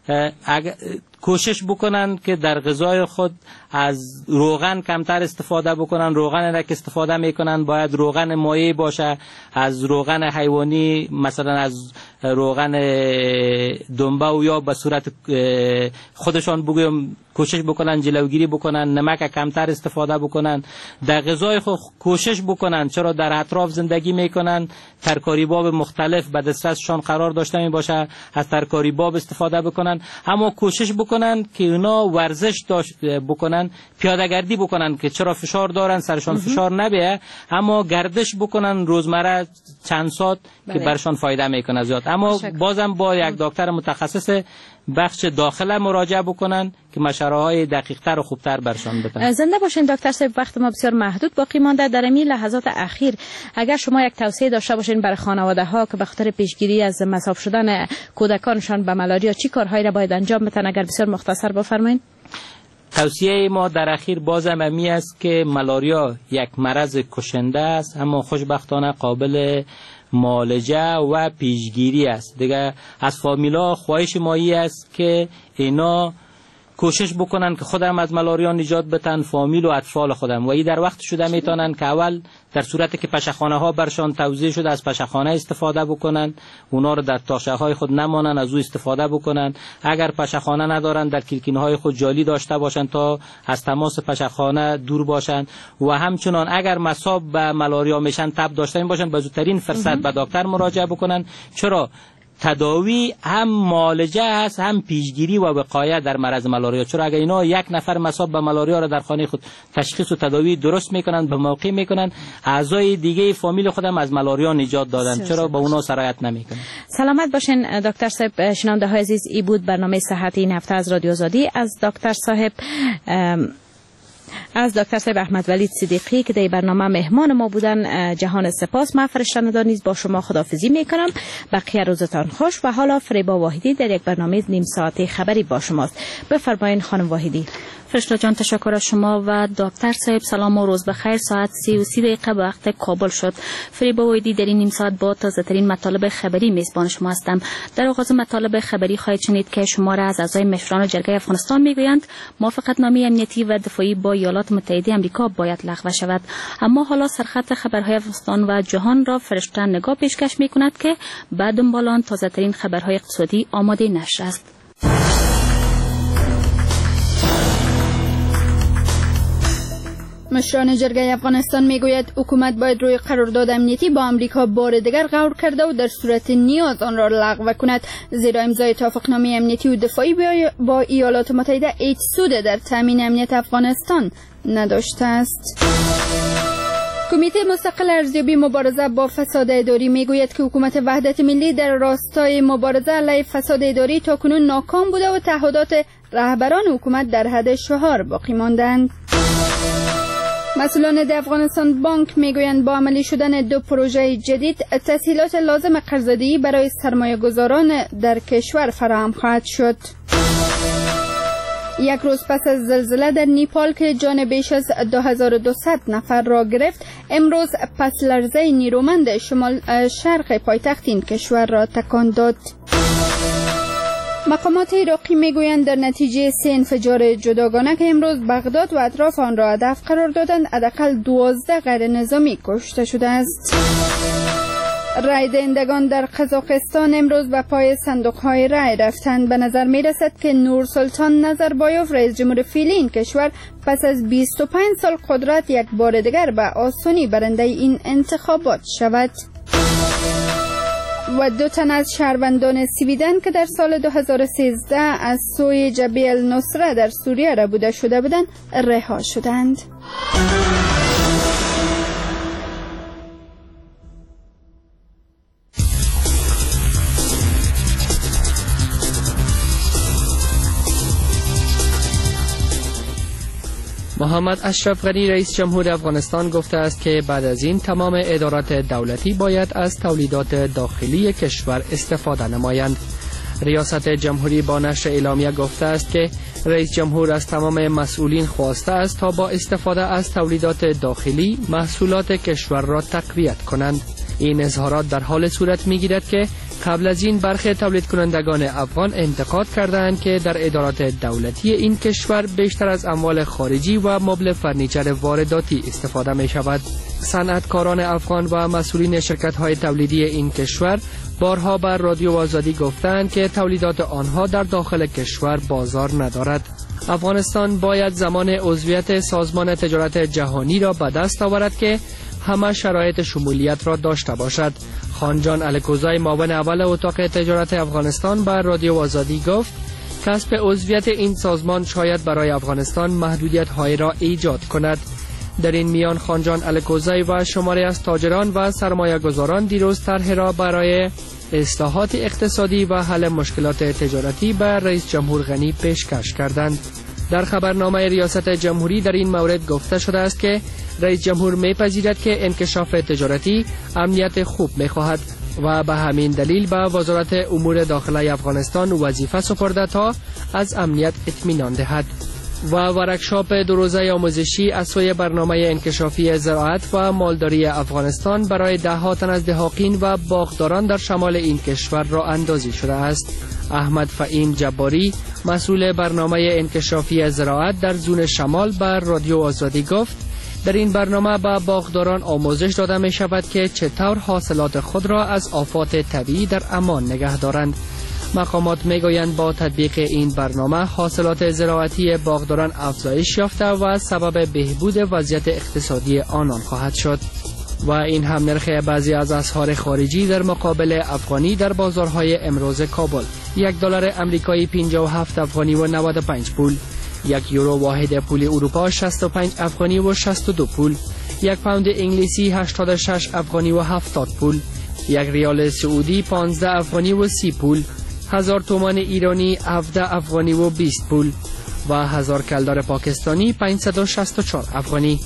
کوشش بکنن که در غذای خود از روغن کمتر استفاده بکنن. روغن را که استفاده میکنن باید روغن مایع باشه، از روغن حیوانی مثلا از روغن دنبه و یا به صورت خودشان بگویم کوشش بکنن جلوگیری بکنن، نمک کمتر استفاده بکنن. در غذای خود کوشش بکنن، چرا در اطراف زندگی میکنن ترکاریباب مختلف به دسترسشان قرار داشته می باشه، از ترکاریباب استفاده بکنن. اما کوشش بکنن که اونا ورزش بکنن، پیاده‌گردی بکنن که چرا فشار دارن سرشان فشار نبیه، اما گردش بکنن روزمره چند ساعت که برشان فایده میکنه زیاد. اما بازم با یک دکتر متخصص بخش داخله مراجعه بکنن که مشوره‌های دقیق‌تر و خوبتر برشان بدن.
زنده باشین دکتر صاحب. وقت ما بسیار محدود باقی مانده. در این لحظات اخیر اگر شما یک توصیه داشته باشین برای خانواده‌ها که به خاطر پیشگیری از مصاب شدن کودکانشان به مالاریا چی کارهایی را باید انجام بدن، اگر بسیار مختصر بفرمایید.
توصیه ما در اخیر بازم همی است که مالاریا یک مرض کشنده است، اما خوشبختانه قابل معالجه و پیشگیری است. دیگه از فامیلا خواهش مایی است که اینا کوشش بکنن که خودم از مالاریا نجات بدن، فامیل و اطفال خودم، و ای در وقت شده میتونن که اول در صورتی که پشخانه ها برشان توزیع شده از پشخانه استفاده بکنن، اونا رو در تاشه های خود نمانن، از او استفاده بکنن. اگر پشخانه ندارن در کلکین های خود جالی داشته باشن تا از تماس پشخانه دور باشن. و همچنان اگر مصاب به مالاریا میشن تب داشته باشن به زودترین فرصت به دکتر مراجعه بکنن، چرا تداوی هم معالجه هست، هم پیشگیری و وقایه در مرض ملاریا. چرا اگر اینا یک نفر مصاب به ملاریا را در خانه خود تشخیص و تداوی درست میکنن، به موقع میکنن، اعضای دیگه فامیل خودم از ملاریا نجات دادن. چرا به اونا سرایت نمیکنن؟
سلامت باشین دکتر صاحب. شنونده های عزیز، ای بود برنامه صحت این هفته از رادیو آزادی از دکتر صاحب احمد ولید صدیقی که در برنامه مهمان ما بودن. جهان سپاس. من فرشته‌ندار نیز با شما خداحافظی میکنم. بقیه روزتان خوش. و حالا فریبا واحدی در یک برنامه نیم ساعته خبری با شماست. بفرمایید خانم واحدی.
فرشته جان، تشکر از شما و دکتر صاحب. سلام و روز بخیر. ساعت 33 دقیقه به وقت کابل شد. فریبا واحدی در این نیم ساعت با تازه ترین مطالب خبری میزبان شما هستم. در آغاز مطالب خبری خواهید شنید که شماره از اعضای مشوران جرگه افغانستان میگویند موافقتنامه امنیتی و دفاعی با ایالات متحده آمریکا باید لغو شود. اما حالا سرخط خبرهای افغانستان و جهان را فرشته نگاه پیشکش میکند که بعد دنبال آن تازه ترین خبرهای اقتصادی آماده نشر است.
مشران جرگه افغانستان میگوید حکومت باید روی قرارداد امنیتی با آمریکا بار دیگر غور کرده و در صورت نیاز آن را لغو کند، زیرا امضای توافقنامه امنیتی و دفاعی با ایالات متحده هیچ سود در تامین امنیت افغانستان نداشته است. کمیته مستقل ارزیابی مبارزه با فساد اداری میگوید که حکومت وحدت ملی در راستای مبارزه علیه فساد اداری تاکنون ناکام بوده و تعهدات رهبران حکومت در حد شعار باقی ماندند. مسئولان افغانستان بانک میگویند با عملی شدن دو پروژه جدید تسهیلات لازم قرضدهی برای سرمایه گذاران در کشور فراهم خواهد شد. یک روز پس از زلزله در نیپال که جان بیش از 2200 نفر را گرفت، امروز پس لرزه نیرومند شمال شرق پایتخت این کشور را تکان داد. مقامات عراقی میگویند در نتیجه 3 انفجار جداگانه که امروز بغداد و اطراف آن را هدف قرار دادند، حداقل 12 غیر نظامی کشته شده است. رای دهندگان در قزاقستان امروز به پای صندوق‌های رای رفتند. به نظر می‌رسد که نورسلطان نظربایوف رئیس جمهور فعلی این کشور پس از 25 سال قدرت یک بار دیگر به آسانی برنده این انتخابات شود. و 2 تن از شهروندان سویدن که در سال 2013 از سوی جبهه النصره در سوریه ربوده شده بودند رها شدند.
محمد اشرف غنی رئیس جمهور افغانستان گفته است که بعد از این تمام ادارات دولتی باید از تولیدات داخلی کشور استفاده نمایند. ریاست جمهوری با نشر اعلامیه گفته است که رئیس جمهور از تمام مسئولین خواسته است تا با استفاده از تولیدات داخلی محصولات کشور را تقویت کنند. این اظهارات در حال صورت می‌گیرد که قبل از این برخی تولید کنندگان افغان انتقاد کردند که در ادارات دولتی این کشور بیشتر از اموال خارجی و مبل فرنیچر وارداتی استفاده می شود. صنعتکاران افغان و مسئولین شرکت‌های تولیدی این کشور بارها بر رادیو آزادی گفتند که تولیدات آنها در داخل کشور بازار ندارد. افغانستان باید زمان عضویت سازمان تجارت جهانی را به دست آورد که همه شرایط شمولیت را داشته باشد. خانجان الکوزای معاون اول اتاق تجارت افغانستان بر رادیو آزادی گفت کسب عضویت این سازمان شاید برای افغانستان محدودیت‌های را ایجاد کند. در این میان خانجان الکوزای و شماری از تاجران و سرمایه‌گذاران دیروز طرح را برای اصلاحات اقتصادی و حل مشکلات تجارتی به رئیس جمهور غنی پیشکش کردند. در خبرنامه ریاست جمهوری در این مورد گفته شده است که رئیس جمهور می‌پذیرد که انکشاف تجارتی امنیت خوب می‌خواهد و به همین دلیل به وزارت امور داخلی افغانستان وظیفه سپرده تا از امنیت اطمینان دهد. و ورکشاپ 2 روزه آموزشی از سوی برنامه انکشافی زراعت و مالداری افغانستان برای 10 تن از دهقان و باغداران در شمال این کشور را اندازی شده است. احمد فهیم جباری مسئول برنامه انکشافی زراعت در زون شمال بر رادیو آزادی گفت در این برنامه به باغداران آموزش داده می شود که چطور حاصلات خود را از آفات طبیعی در امان نگه دارند. مقامات می گویند با تطبیق این برنامه حاصلات زراعتی باغداران افزایش یافته و سبب بهبود وضعیت اقتصادی آنان خواهد شد. و این هم نرخ بعضی از اسعار خارجی در مقابل افغانی در بازارهای امروز کابل. $1 آمریکایی 57 افغانی و 95 پول. 1 یورو واحد پول اروپا 65 افغانی و 62 پول. 1 پوند انگلیسی 86 افغانی و 70 پول. 1 ریال سعودی 15 افغانی و 30 پول. 1000 تومان ایرانی 17 افغانی و 20 پول و 1000 کلدار پاکستانی 564 افغانی.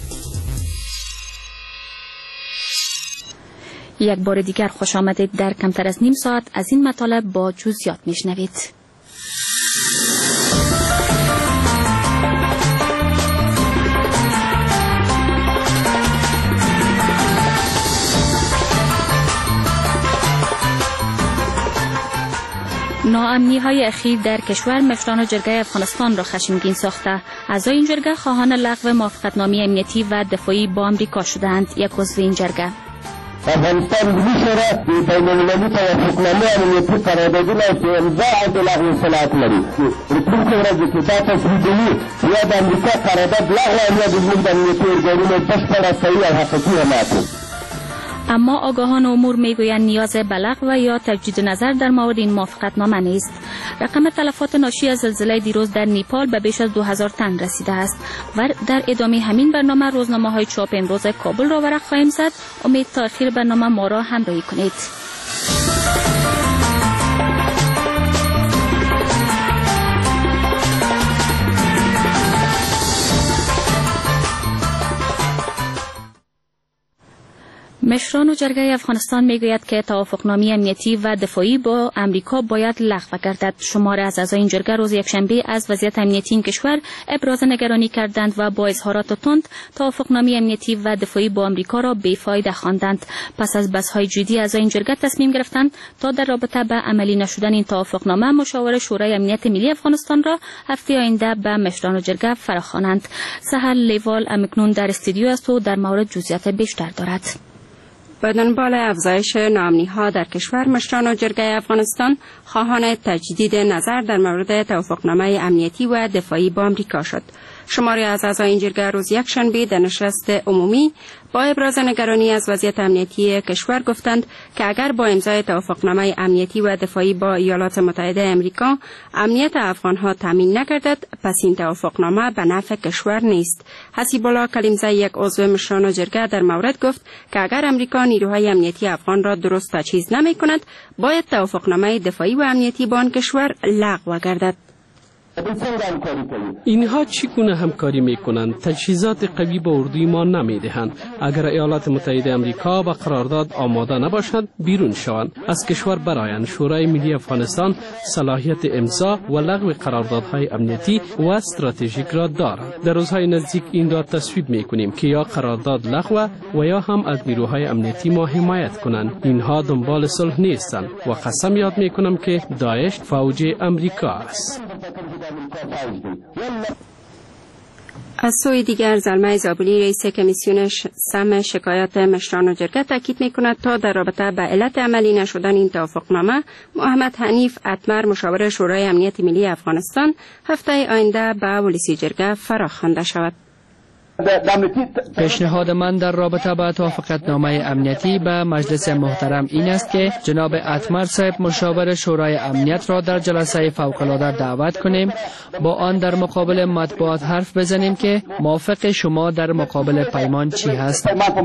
یک بار دیگر خوش آمدید. در کمتر از نیم ساعت از این مطالب با جزئیات میشنوید. ناامنی‌های اخیر در کشور مشران جرگه افغانستان را خشمگین ساخته. اعضای این جرگه خواهان لغو موافقتنامه امنیتی و دفاعی با آمریکا شدند. یک عضو این جرگه:
افغانستان ملی شورا د بین‌المللي توافقنامه امنیتي قراردادونه چې امضا او د لغو صلاحیت لري. راتلونکې ورځ کې دا تصویبوي یا د امریکا قرارداد لغو او یا د زموږ د امنیتي ارګانونو بشپړه صحیح او حقیقي حمایت.
اما آگاهان امور میگویند نیاز به لغو یا تجدید نظر در مورد این موافقتنامه نیست. رقم تلفات ناشی از زلزله دیروز در نیپال به بیش از 2000 تن رسیده است و در ادامه همین برنامه روزنامه‌های چاپ امروز کابل را ورق خواهیم زد. امید تا آخر برنامه ما را همراهی کنید. مشران و جرگه افغانستان میگوید که توافقنامه امنیتی و دفاعی با امریکا باید لغو گردد. شماری از اعضای این جرگه روز یکشنبه از وضعیت امنیتی این کشور ابراز نگرانی کردند و با اظهارات تند توافقنامه امنیتی و دفاعی با امریکا را بیفایده خواندند. پس از بحث‌های جدی اعضای این جرگه تصمیم گرفتند تا در رابطه با عملی نشدن این توافقنامه مشاور شورای امنیت ملی افغانستان را هفته آینده به مشران و جرگه فراخوانند. سهل لیوال اکنون در استودیو است و در مورد جزئیات بیشتر دارد.
به دنبال افزایش ناامنی‌ها در کشور مشران و جرگه افغانستان خواهان تجدید نظر در مورد توافقنامه امنیتی و دفاعی با آمریکا شد. شماری از اعضای این جرگه روز یکشنبه در نشست عمومی با ابراز نگرانی از وضعیت امنیتی کشور گفتند که اگر با امضای توافقنامه امنیتی و دفاعی با ایالات متحده آمریکا امنیت افغانها تامین نگردد، پس این توافقنامه به نفع کشور نیست. حسیب الله کلیمزی، یک عضو مشران جرگه، در مورد گفت که اگر امریکا نیروهای امنیتی افغان را درست تجهیز نمی کند، باید توافقنامه دفاعی و امنیتی با آن کشور لغو گردد.
اینها چگونه همکاری میکنند؟ تجهیزات قوی به اردوی ما نمیدهند. اگر ایالات متحده آمریکا با قرارداد آماده نباشند بیرون شوند از کشور برایند. شورای ملی افغانستان صلاحیت امضا و لغو قراردادهای امنیتی و استراتژیک را دارد. در روزهای نزدیک این را تصویب میکنیم که یا قرارداد لغو و یا هم از نیروهای امنیتی ما حمایت کنند. اینها دنبال صلح نیستند و قسم یاد میکنم که داعش فوج امریکا است.
از سوی دیگر زلمه زابلی رئیس کمیسیون سم شکایات مشران و جرگه تاکید می‌کند تا در رابطه با علت عملی نشدن این توافقنامه محمد حنیف اتمر مشاور شورای امنیت ملی افغانستان هفته آینده به ولسی جرگه فراخوانده شود.
پیشنهاد من در رابطه با توافقنامه امنیتی به مجلس محترم این است که جناب اتمر صاحب مشاور شورای امنیت را در جلسه فوق‌العاده دعوت کنیم، با آن در مقابل مطبوعات حرف بزنیم که موافق شما در مقابل پیمان چی هست.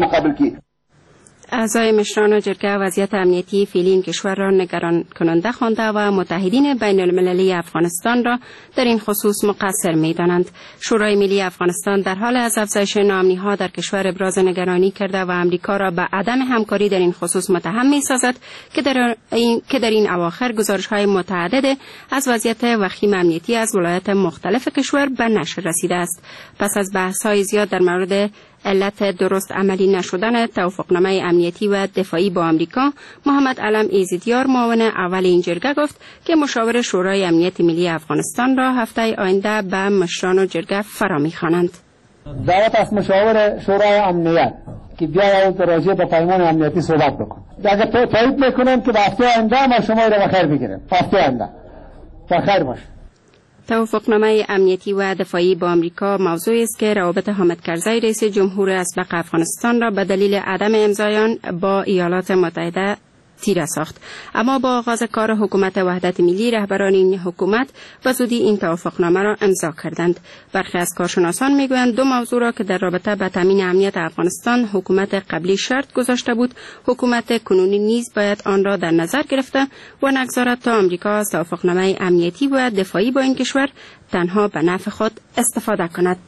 اعضای مشران و جرگه وضعیت امنیتی فعلی این کشور را نگران کننده خوانده و متحدین بین المللی افغانستان را در این خصوص مقصر می‌دانند. شورای ملی افغانستان در حال از افزایش ناامنی‌ها در کشور ابراز نگرانی کرده و امریکا را به عدم همکاری در این خصوص متهم می‌سازد که در این اواخر گزارش‌های متعدد از وضعیت وخیم امنیتی از ولایات مختلف کشور به نشر رسیده است. پس از بحث‌های زیاد در مورد علت درست عملی نشدن توافقنامه امنیتی و دفاعی با آمریکا، محمد علم ایزدیار معاون اول این جرگه گفت که مشاور شورای امنیت ملی افغانستان را هفته آینده به مشران و جرگه فرا می‌خوانند.
دعوت از مشاور شورای امنیت که بیاید راجع به پیمان امنیتی صحبت بکن. اگر تایید میکنن که به هفته آینده ما شما را بخیر بگیریم. هفته آینده بخیر باش.
توافقنامه امنیتی و دفاعی با آمریکا موضوعی است که روابط حامد کرزی رئیس جمهور اسبق افغانستان را به دلیل عدم امضای آن با ایالات متحده تیره ساخت. اما با آغاز کار حکومت وحدت ملی رهبران این حکومت به زودی این توافقنامه را امضا کردند. برخی از کارشناسان میگویند دو موضوع را که در رابطه به تامین امنیت افغانستان حکومت قبلی شرط گذاشته بود، حکومت کنونی نیز باید آن را در نظر گرفته و نگذارد تا آمریکا از توافقنامه امنیتی و دفاعی با این کشور تنها به نفع خود استفاده کند.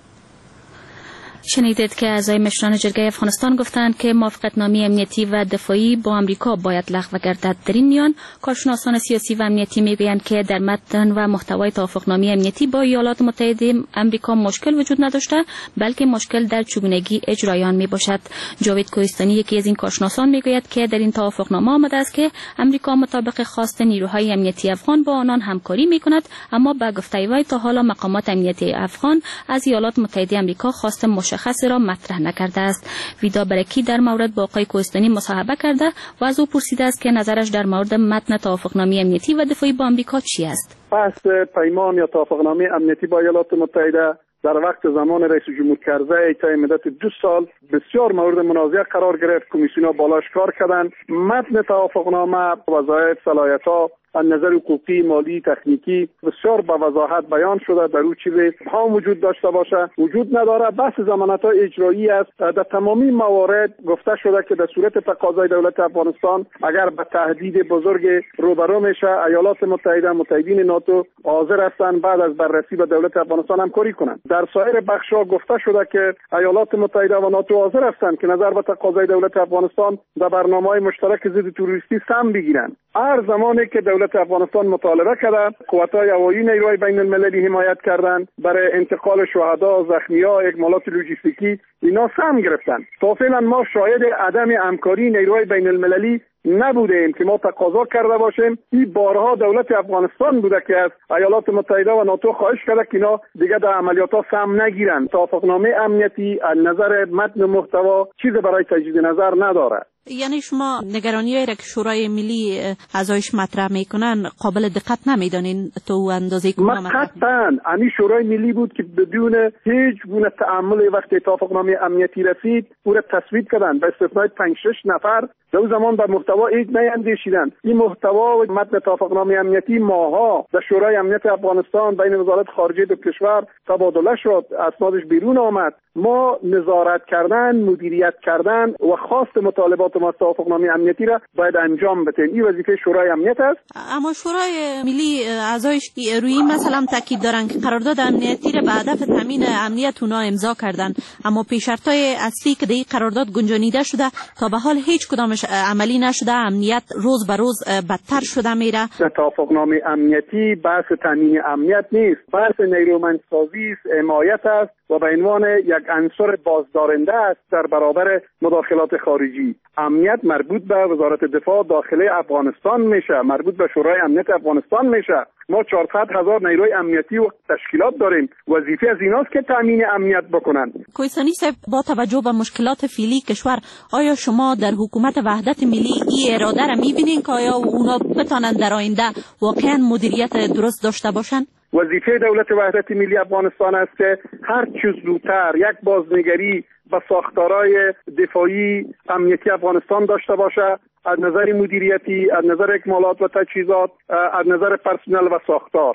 شنیدید که اعضای مشران جرگه افغانستان گفتند که موافقتنامه امنیتی و دفاعی با آمریکا باید لغو گردد. در این میان کارشناسان سیاسی و امنیتی میگویند که در متن و محتوای توافقنامه امنیتی با ایالات متحده آمریکا مشکل وجود نداشته، بلکه مشکل در چگونگی اجرای آن میباشد. جاوید کوهستانی یکی از این کارشناسان میگوید که در این توافقنامه آمده است که آمریکا مطابق خواست نیروهای امنیتی افغان با آنان همکاری میکند، اما به گفته وی تا حالا مقامات امنیتی افغان از ایالات متحده آمریکا خواست مشخصی را مطرح نکرده است. ویدا برکی در مورد با آقای کوهستانی مصاحبه کرده و از او پرسیده است که نظرش در مورد متن توافقنامه امنیتی و دفاعی با آمریکا چی است.
بحث پیمان یا توافقنامه امنیتی با ایالات متحده در وقت زمان رئیس جمهور کرزی تا مدت 2 سال بسیار مورد منازعه قرار گرفت. کمیسیون‌ها بالاش کار کردند. متن توافقنامه، وظایف، صلاحیت‌ها از نظر حقوقی، مالی، تکنیکی بسیار با وضاحت بیان شده. در او چیزی ها وجود داشته باشه وجود نداره. بحث ضمانت‌های اجرایی است. در تمامی موارد گفته شده که در صورت تقاضای دولت افغانستان اگر به تهدید بزرگ روبرو میشه، ایالات متحده، متحدین ناتو حاضر هستند بعد از بررسی با دولت افغانستان همکاری کنند. در سایر بخش‌ها گفته شده که ایالات متحده و ناتو حاضر هستند که نظر به تقاضای دولت افغانستان در برنامه‌های مشترک ضد تروریستی سهم بگیرند. هر زمانی که دولت افغانستان مطالبه کرده، قوت‌های هوایی نیروهای بین المللی حمایت کردند برای انتقال شهدا، زخمی‌ها، اکمالات لوجستیکی، اینا سهم گرفتند. تا فعلا ما شاهد عدم همکاری نیروهای بین المللی نبودیم که ما تقاضا کرده باشیم. این بارها دولت افغانستان بوده که از ایالات متحده و ناتو خواهش کرده که اینا دیگه در عملیات‌ها سهم نگیرند. توافقنامه امنیتی از نظر متن محتوا چیزی برای تجدید نظر نداره.
یعنی شما نگرانی‌هایی را که شورای ملی اعضایش مطرح میکنن قابل دقت نمیدانین تو اندازه که
قطعاً همین شورای ملی بود که بدون هیچ گونه تأمل وقتی توافقنامه امنیتی رسید او را تصویب کردن. به استثنای 5-6 نفر در اون زمان به محتوا هیچ نیندیشیدن. این محتوا و متن توافقنامه امنیتی ماها در شورای امنیت افغانستان بین وزارت خارجه دو کشور تبادله شد، اسنادش بیرون آمد. ما نظارت کردن، مدیریت کردن و خواست مطالبات ما توافقنامه امنیتی را باید انجام بدیم. این وظیفه شورای امنیت است.
اما شورای ملی اعضایش روی مثلا تاکید دارن که قرارداد امنیتی را به هدف تامین امنیت اونا امضا کردن، اما پیشرفت‌های اصلی که در این قرارداد گنجانیده شده تا به حال هیچ کدامش عملی نشده. امنیت روز به روز بدتر شده میره.
توافقنامه امنیتی بحث تامین امنیت نیست، بحث نیرومندسازی است، حمایت است و به عنوان یک عنصر بازدارنده است در برابر مداخلات خارجی. امنیت مربوط به وزارت دفاع داخلی افغانستان میشه، مربوط به شورای امنیت افغانستان میشه. ما 400,000 نیروی امنیتی و تشکیلات داریم، وظیفه از ایناست که تامین امنیت بکنن.
کوهستانی صاحب، با توجه به مشکلات فعلی کشور، آیا شما در حکومت وحدت ملی این اراده را میبینین که آیا اونا بتونن در آینده واقعا مدیریت درست داشته باشن؟
وظیفه دولت وحدت ملی افغانستان است که هر چیز زودتر یک بازنگری به ساختارهای دفاعی امنیتی افغانستان داشته باشه، از نظر مدیریتی، از نظر اکمالات و تجهیزات، از نظر پرسنل و ساختار.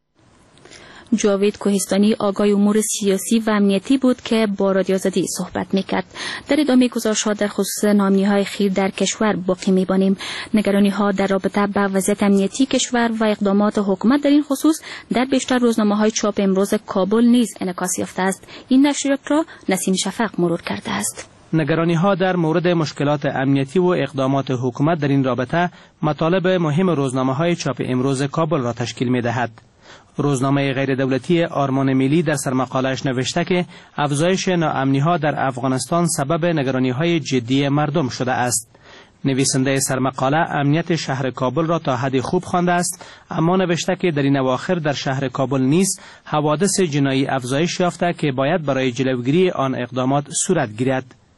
جاوید کوهستانی آگاه امور سیاسی و امنیتی بود که با رادیو آزادی صحبت میکرد. در ادامه گزارش‌ها در خصوص ناامنی‌های خیر در کشور باقی می‌بانیم. نگرانی‌ها در رابطه با وضعیت امنیتی کشور و اقدامات حکومت در این خصوص در بیشتر روزنامه‌های چاپ امروز کابل نیز انعکاس یافته است. این نشریات را نسیم شفق مرور کرده است.
نگرانی‌ها در مورد مشکلات امنیتی و اقدامات حکومت در این رابطه مطالب مهم روزنامه‌های چاپ امروز کابل را تشکیل می‌دهد. روزنامه غیر دولتی آرمان ملی در سرمقاله‌اش نوشته که افزایش ناامنی‌ها در افغانستان سبب نگرانی‌های جدی مردم شده است. نویسنده سرمقاله امنیت شهر کابل را تا حدی خوب خوانده است، اما نوشته که در این اواخر در شهر کابل نیز حوادث جنایی افزایش یافته که باید برای جلوگیری آن اقدامات صورت گیرد.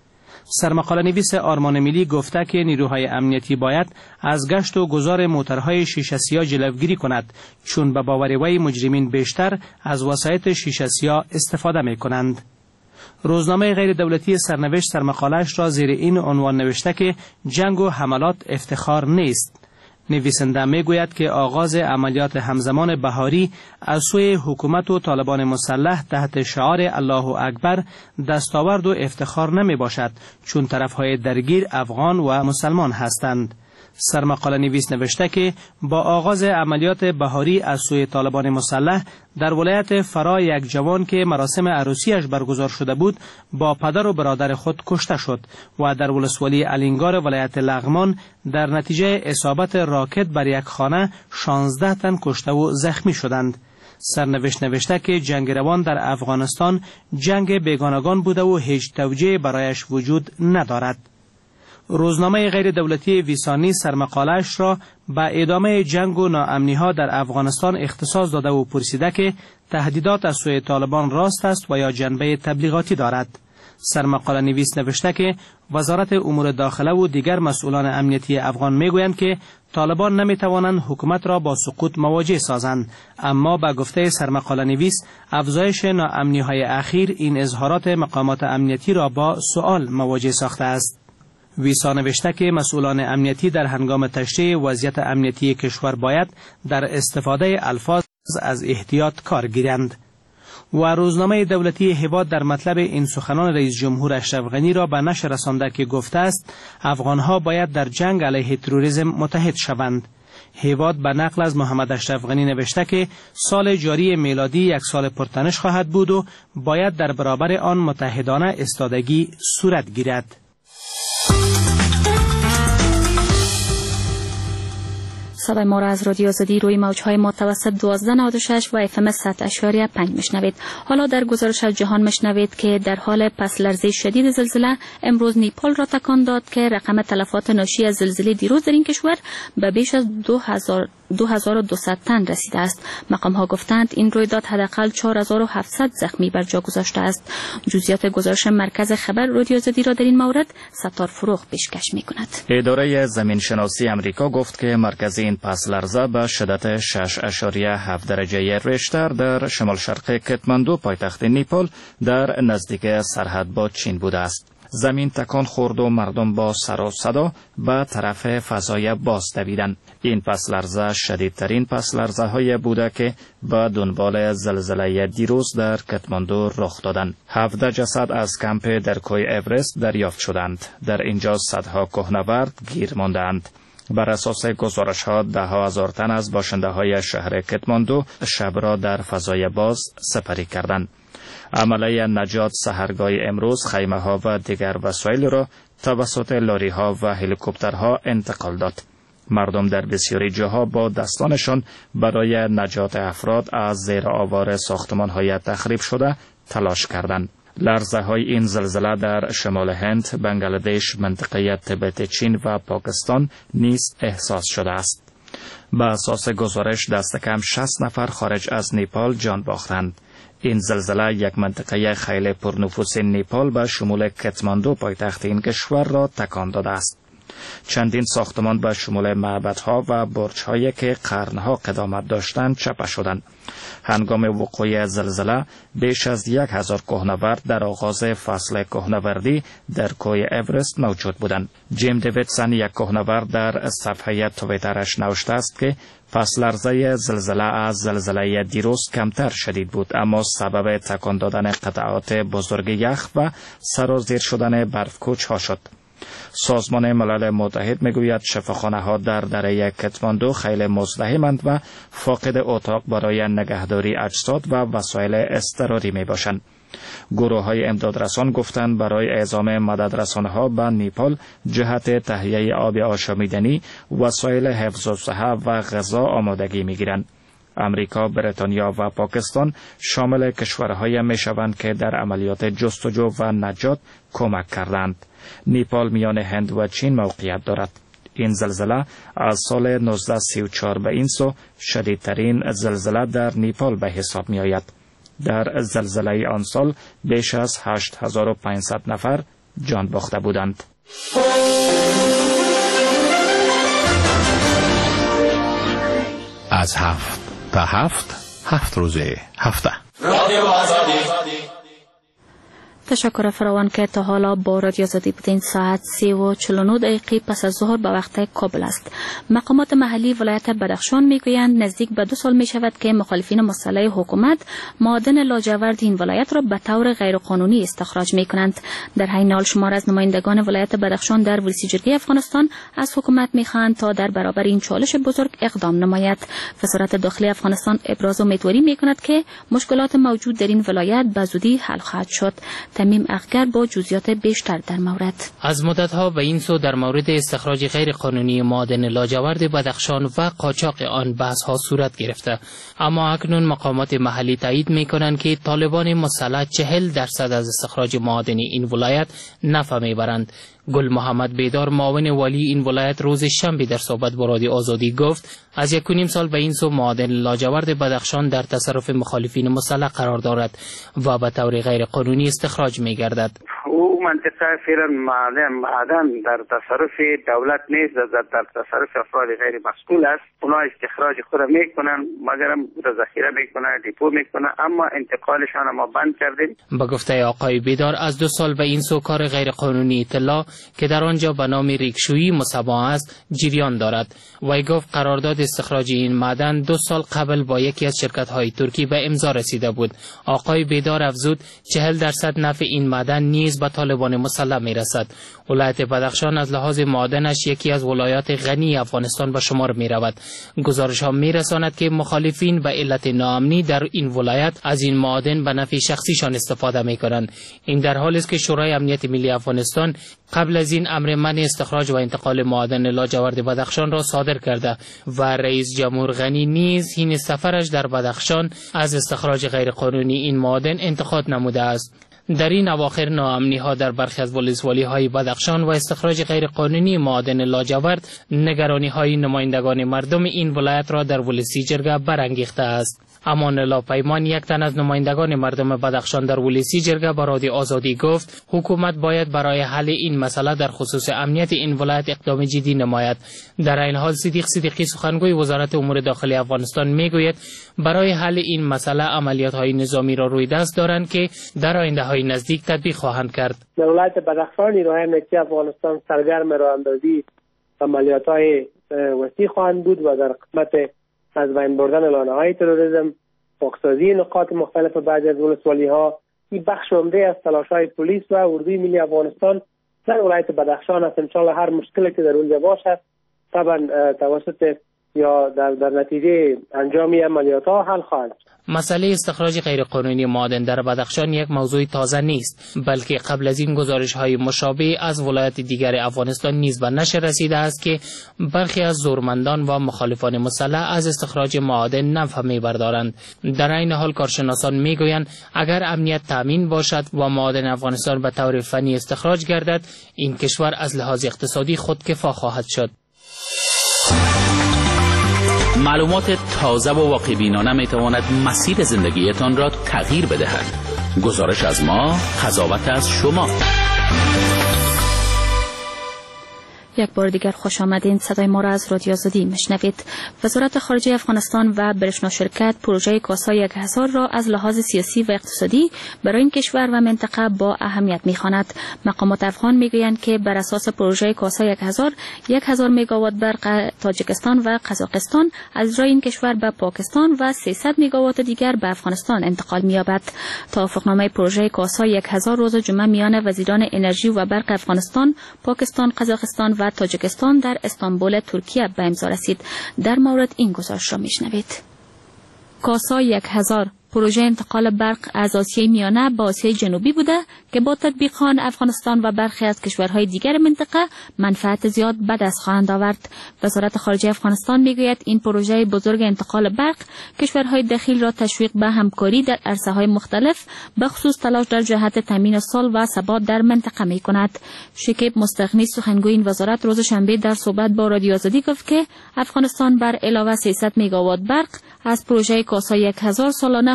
سرمقاله نویس آرمان ملی گفته که نیروهای امنیتی باید از گشت و گذار موترهای شیشه سیاه جلوگیری کند، چون به باور وی مجرمین بیشتر از وسایط شیشه سیاه استفاده می کنند. روزنامه غیر دولتی سرنوشت سرمقاله‌اش را زیر این عنوان نوشته که جنگ و حملات افتخار نیست. نویسنده می گوید که آغاز عملیات همزمان بهاری از سوی حکومت و طالبان مسلح تحت شعار الله اکبر دستاورد و افتخار نمی باشد، چون طرفهای درگیر افغان و مسلمان هستند. سرمقاله نویس نوشته که با آغاز عملیات بهاری از سوی طالبان مسلح در ولایت فرا یک جوان که مراسم عروسیش برگزار شده بود با پدر و برادر خود کشته شد و در ولسوالی الینگار ولایت لغمان در نتیجه اصابت راکت بر یک خانه 16 تن کشته و زخمی شدند. سرنوشت نوشته که جنگ روان در افغانستان جنگ بیگانگان بوده و هیچ توجیه برایش وجود ندارد. روزنامه غیر دولتی ویسانی سرمقاله‌اش را به ادامه جنگ و ناامنی‌ها در افغانستان اختصاص داده و پرسیده که تهدیدات از سوی طالبان راست است و یا جنبه تبلیغاتی دارد. سرمقاله نویس نوشته که وزارت امور داخله و دیگر مسئولان امنیتی افغان میگویند که طالبان نمیتوانند حکومت را با سقوط مواجه سازند، اما به گفته سرمقاله نویس افزایش ناامنی‌های اخیر این اظهارات مقامات امنیتی را با سؤال مواجه ساخته است. ویسا نوشته که مسئولان امنیتی در هنگام تشریح وضعیت امنیتی کشور باید در استفاده الفاظ از احتیاط کار گیرند. و روزنامه دولتی هیواد در مطلب این سخنان رئیس جمهور اشرف غنی را به نشر رسانده که گفته است افغانها باید در جنگ علیه تروریسم متحد شوند. هیواد به نقل از محمد اشرف غنی نوشته که سال جاری میلادی یک سال پرتنش خواهد بود و باید در برابر آن متحدانه ایستادگی صورت گیرد.
صدای ما را از رادیو آزادی روی موجهای متوسط 1296 و FM 100.5 میشنوید. حالا در گزارش از جهان میشنوید که در حال پس لرزه شدید زلزله امروز نیپال را تکان داد که رقم تلفات ناشی از زلزله دیروز در این کشور به بیش از 2200 تن رسیده است. مقام ها گفتند این رویداد حداقل 4700 زخمی بر جا گذاشته است. جزئیات گزارش مرکز خبر رادیو آزادی را در این مورد ستار فروغ پیشکش می‌کند.
اداره زمین شناسی آمریکا گفت که مرکز این پس لرزه به شدت 6.7 درجه ریشتر در شمال شرق کتماندو پایتخت نیپال در نزدیک سرحد با چین بوده است. زمین تکان خورد و مردم با سر و صدا به طرف فضای باز دویدند. این پس لرزه شدیدترین پس لرزه های بوده که به دنبال زلزله دیروز در کتماندو رخ دادند. 17 جسد از کمپ در کوه اورست دریافت شدند. در اینجا صدها کوهنورد گیر ماندند. بر اساس گزارش ها 10,000 تن از باشنده های شهر کتماندو شب را در فضای باز سپری کردند. عملیه نجات سحرگاه امروز خیمه ها و دیگر وسایل را توسط لاری ها و هلیکوپترها انتقال داد. مردم در بسیاری جاها با دستانشان برای نجات افراد از زیر آوار ساختمان های تخریب شده تلاش کردند. لرزه های این زلزله در شمال هند، بنگلادش، منطقه تبت چین و پاکستان نیز احساس شده است. به اساس گزارش دست کم 60 نفر خارج از نیپال جان باختند. این زلزله یک منطقه خیلی پرنفوس نیپال به شمول کتماندو پایتخت این کشور را تکان داده است. چندین ساختمان به شمول معبدها و برج‌هایی که قرنها قدامت داشتند چپه شدند. هنگام وقوع زلزله بیش از 1000 کوهنورد در آغاز فصل کوهنوردی در کوه اورست موجود بودند. جیم دیویدسون یک کوهنورد در صفحه توییترش نوشته است که پس لرزه زلزله از زلزله دیروز کمتر شدید بود، اما سبب تکان دادن قطعات بزرگ یخ و سرازیر شدن برفکوچ ها شد. سازمان ملل متحد میگوید شفاخانه ها در دره کتماندو خیلی مزدحمند و فاقد اتاق برای نگهداری اجساد و وسایل اضطراری می باشند. گروه های امدادرسان گفتند برای اعزام مددرسان ها به نیپال جهت تهیه آب آشامیدنی، وسایل حفظ الصحه و غذا آمادگی می گیرند. امریکا، بریتانیا و پاکستان شامل کشورهای می شوند که در عملیات جستجو و نجات کمک کردند. نیپال میان هند و چین موقعیت دارد. این زلزله از سال 1934 به این سو شدیدترین زلزله در نیپال به حساب می آید. در زلزله آن سال بیش از 8500 نفر جان باخته بودند.
از 7 تا 7 روز هفته.
تشکر فراوان که تا حالا با رادیو آزادی بودین. ساعت 3:49 پس از ظهر به وقت کابل است. مقامات محلی ولایت بدخشان میگویند نزدیک به 2 سال می شود که مخالفین مسلح حکومت معادن لاجورد این ولایت را به طور غیرقانونی استخراج می کنند. در حین حال شمار از نمایندگان ولایت بدخشان در ولسی جرگه افغانستان از حکومت میخواهند تا در برابر این چالش بزرگ اقدام نماید. وزارت داخلی افغانستان ابراز امیدواری می کند که مشکلات موجود در این ولایت به زودی حل خواهد شد. تمیم اخگر با جزئیات بیشتر در مورد.
از مدت‌ها به این سو در مورد استخراج غیر قانونی معادن لاجورد بدخشان و قاچاق آن بحث‌ها صورت گرفته، اما اکنون مقامات محلی تایید می‌کنند که طالبان مسلح 40% از استخراج معادن این ولایت نفع می‌برند. گل محمد بیدار معاون والی این ولایت روز شنبه در صحبت با رادیو آزادی گفت از 1.5 سال به این سو معادن لاجورد بدخشان در تصرف مخالفین مسلح قرار دارد و به طور غیر قانونی استخراج می گردد.
او منطقه فعلا معدن در تصرف دولت نیست، در تصرف افراد غیر مسئول است. اونا استخراج خود میکنن، مگرم ذخیره میکنن، دیپو میکنن، اما انتقالشان ما بند کردیم.
با گفته آقای بیدار از 2 سال به این سو کار غیر قانونی اطلاع که در آنجا به نام ریکشویی مصباح است جریان دارد. وی گفت قرارداد استخراج این معدن 2 سال قبل با یکی از شرکت‌های ترکی به امضا رسیده بود. آقای بیدار افزود 40% نفع این معدن نیز به طالبان مسلح میرسد. ولایت بدخشان از لحاظ معادنش یکی از ولایات غنی افغانستان به شمار می رود. گزارش ها می رساند که مخالفین به علت ناامنی در این ولایت از این معادن به نفع شخصیشان استفاده می کنند. این در حالی است که شورای امنیت ملی افغانستان قبل از این امر منع استخراج و انتقال معادن لاجورد بدخشان را صادر کرده و رئیس جمهور غنی نیز حین سفرش در بدخشان از استخراج غیرقانونی این معادن انتقاد نموده است. در این اواخر ناامنی ها در برخی از ولسوالی های بدخشان و استخراج غیرقانونی معادن لاجورد نگرانی های نمایندگان مردم این ولایت را در ولسی جرگه برانگیخته است. امان الله پیمان، یک تن از نمایندگان مردم بدخشان در ولسی جرگه با رادیو آزادی گفت حکومت باید برای حل این مسئله در خصوص امنیت این ولایت اقدام جدی نماید. در این حال صدیق صدیقی سخنگوی وزارت امور داخلی افغانستان میگوید برای حل این مسئله عملیات های نظامی را روی دست دارند که در آینده های نزدیک تطبیق خواهند کرد.
در ولایت بدخشان نیروهای امنیتی افغانستان سرگرم راهاندازی عملیات های وسیع خواهند بود و در قسمت از بین بردن لانه‌های تروریسم، پاکسازی نقاط مختلف بعضی از ولسوالی‌ها، این بخش عمده از تلاش‌های پلیس و اردوی ملی افغانستان در ولایت بدخشان است. انشاءالله هر مشکلی که در اونجا باشه طبعا توسط یا در نتیجه انجام عملیات‌ها حل خواهد.
مسئله استخراج غیرقانونی معادن در بدخشان یک موضوع تازه نیست، بلکه قبل از این گزارش‌های مشابه از ولایات دیگر افغانستان نیز به نشر رسیده است که برخی از زورمندان و مخالفان مسلح از استخراج معادن نفع می‌بردارند. در این حال کارشناسان می‌گویند اگر امنیت تامین باشد و معادن افغانستان به طور فنی استخراج گردد، این کشور از لحاظ اقتصادی خودکفا خواهد شد.
معلومات تازه و واقع‌بینانه می‌تواند مسیر زندگیتان را تغییر بدهد. گزارش از ما، قضاوت از شما.
یک بار دیگر خوش آمدین. صدای ما را از رادیو آزادی میشنوید. وزارت خارجه افغانستان و برشنا شرکت پروژه کاسا 1000 را از لحاظ سیاسی و اقتصادی برای این کشور و منطقه با اهمیت میخواند. مقامات افغان میگویند که بر اساس پروژه کاسا 1000 مگاوات برق تاجیکستان و قزاقستان از راه این کشور به پاکستان و 300 مگاوات دیگر به افغانستان انتقال می‌یابد. توافقنامه پروژه کاسا 1000 روز جمعه میان وزیران انرژی و برق افغانستان، پاکستان، قزاقستان و تاجیکستان در استانبول ترکیه به امضا رسید. در مورد این گزارش را میشنوید. کاسا 1000 پروژه انتقال برق از آسیای میانه به آسیای جنوبی بوده که با تطبیق آن افغانستان و برخی از کشورهای دیگر منطقه منفعت زیاد به دست خواهند آورد. وزارت خارجه افغانستان میگوید این پروژه بزرگ انتقال برق کشورهای دخیل را تشویق به همکاری در عرصه‌های مختلف به خصوص تلاش در جهت تامین صلح و ثبات در منطقه میکند. شکیب مستغنی سخنگوی این وزارت روز شنبه در صحبت با رادیو آزادی گفت که افغانستان بر علاوه 300 مگاوات برق از پروژه کاسا 1000 سالانه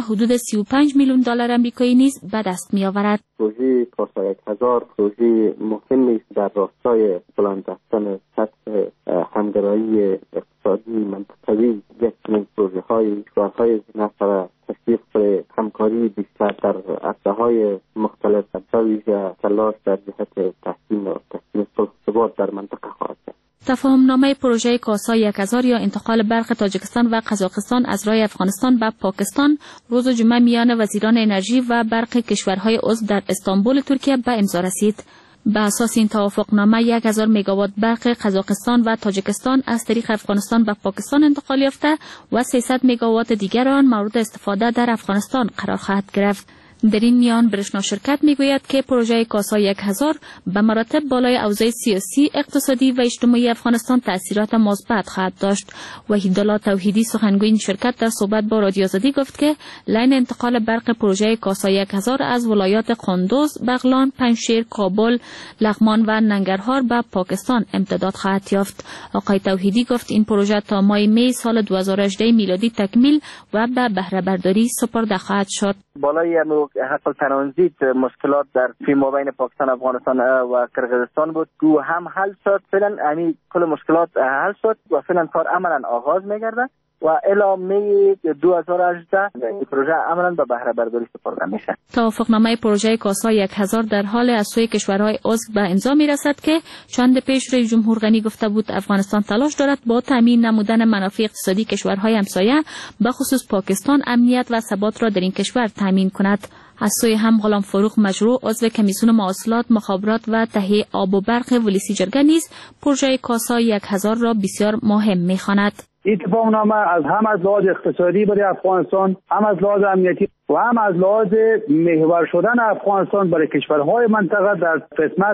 حدود 35 میلیون دلار آمریکایی نیز به دست می‌آورد.
پروژه کاسا 1000 پروژه مهمی است در راستای بلند رفتن سطح همگرایی اقتصادی منطقوی. یک من پروژه‌های کشورهای نفر تشویق به همکاری بیشتر در عرصه‌های مختلف در ویژه تلاش در جهت تحسین و تحسین صلح و ثبات در منطقه خواهد شد.
تفاهم‌نامه پروژه کاسا 1000 یا انتقال برق تاجیکستان و قزاقستان از راه افغانستان به پاکستان روز جمعه میان وزیران انرژی و برق کشورهای عضو در استانبول ترکیه به امضا رسید. به اساس این توافقنامه 1000 مگاوات برق قزاقستان و تاجیکستان از طریق افغانستان به پاکستان انتقال یافته و 300 مگاوات دیگر آن مورد استفاده در افغانستان قرار خواهد گرفت. در این میان برشنا شرکت میگوید که پروژه کاسا 1000 به مراتب بالای اوضاع سیاسی، اقتصادی و اجتماعی افغانستان تأثیرات مثبت خواهد داشت. وحیدالله توحیدی سخنگوی این شرکت در صحبت با رادیو آزادی گفت که لین انتقال برق پروژه کاسا 1000 از ولایات قندوز، بغلان، پنجشیر، کابل، لغمان و ننگرهار به پاکستان امتداد خواهد یافت. آقای توحیدی گفت این پروژه تا ماه می سال 2018 میلادی تکمیل و به بهره برداری سپرده خواهد شد.
بالای حق ترانزیت مشکلات در فیما بین پاکستان، افغانستان و کرغزستان بود که هم حل شد. فعلا همین کل مشکلات حل شد و فعلا کار عملا آغاز می‌گرده و الی می 2018 این پروژه عملا به بهره برداری سپرده میشه.
توافقنامه پروژه کاسا 1000 در حال از سوی کشورهای عضو به امضا میرسد که چند پیش رئیس جمهور غنی گفته بود افغانستان تلاش دارد با تامین نمودن منافع اقتصادی کشورهای همسایه به خصوص پاکستان امنیت و ثبات را در این کشور تامین کند. از سوی هم غلام فروغ مشروع عضو کمیسیون مواصلات، مخابرات و تهیه آب و برق ولسی جرگه نیز پروژه کاسا 1000 را بسیار مهم می‌خواند.
این تفاهمنامه هم از لحاظ اقتصادی برای افغانستان، هم از لحاظ امنیتی و هم از لحاظ محور شدن افغانستان برای کشورهای منطقه در قسمت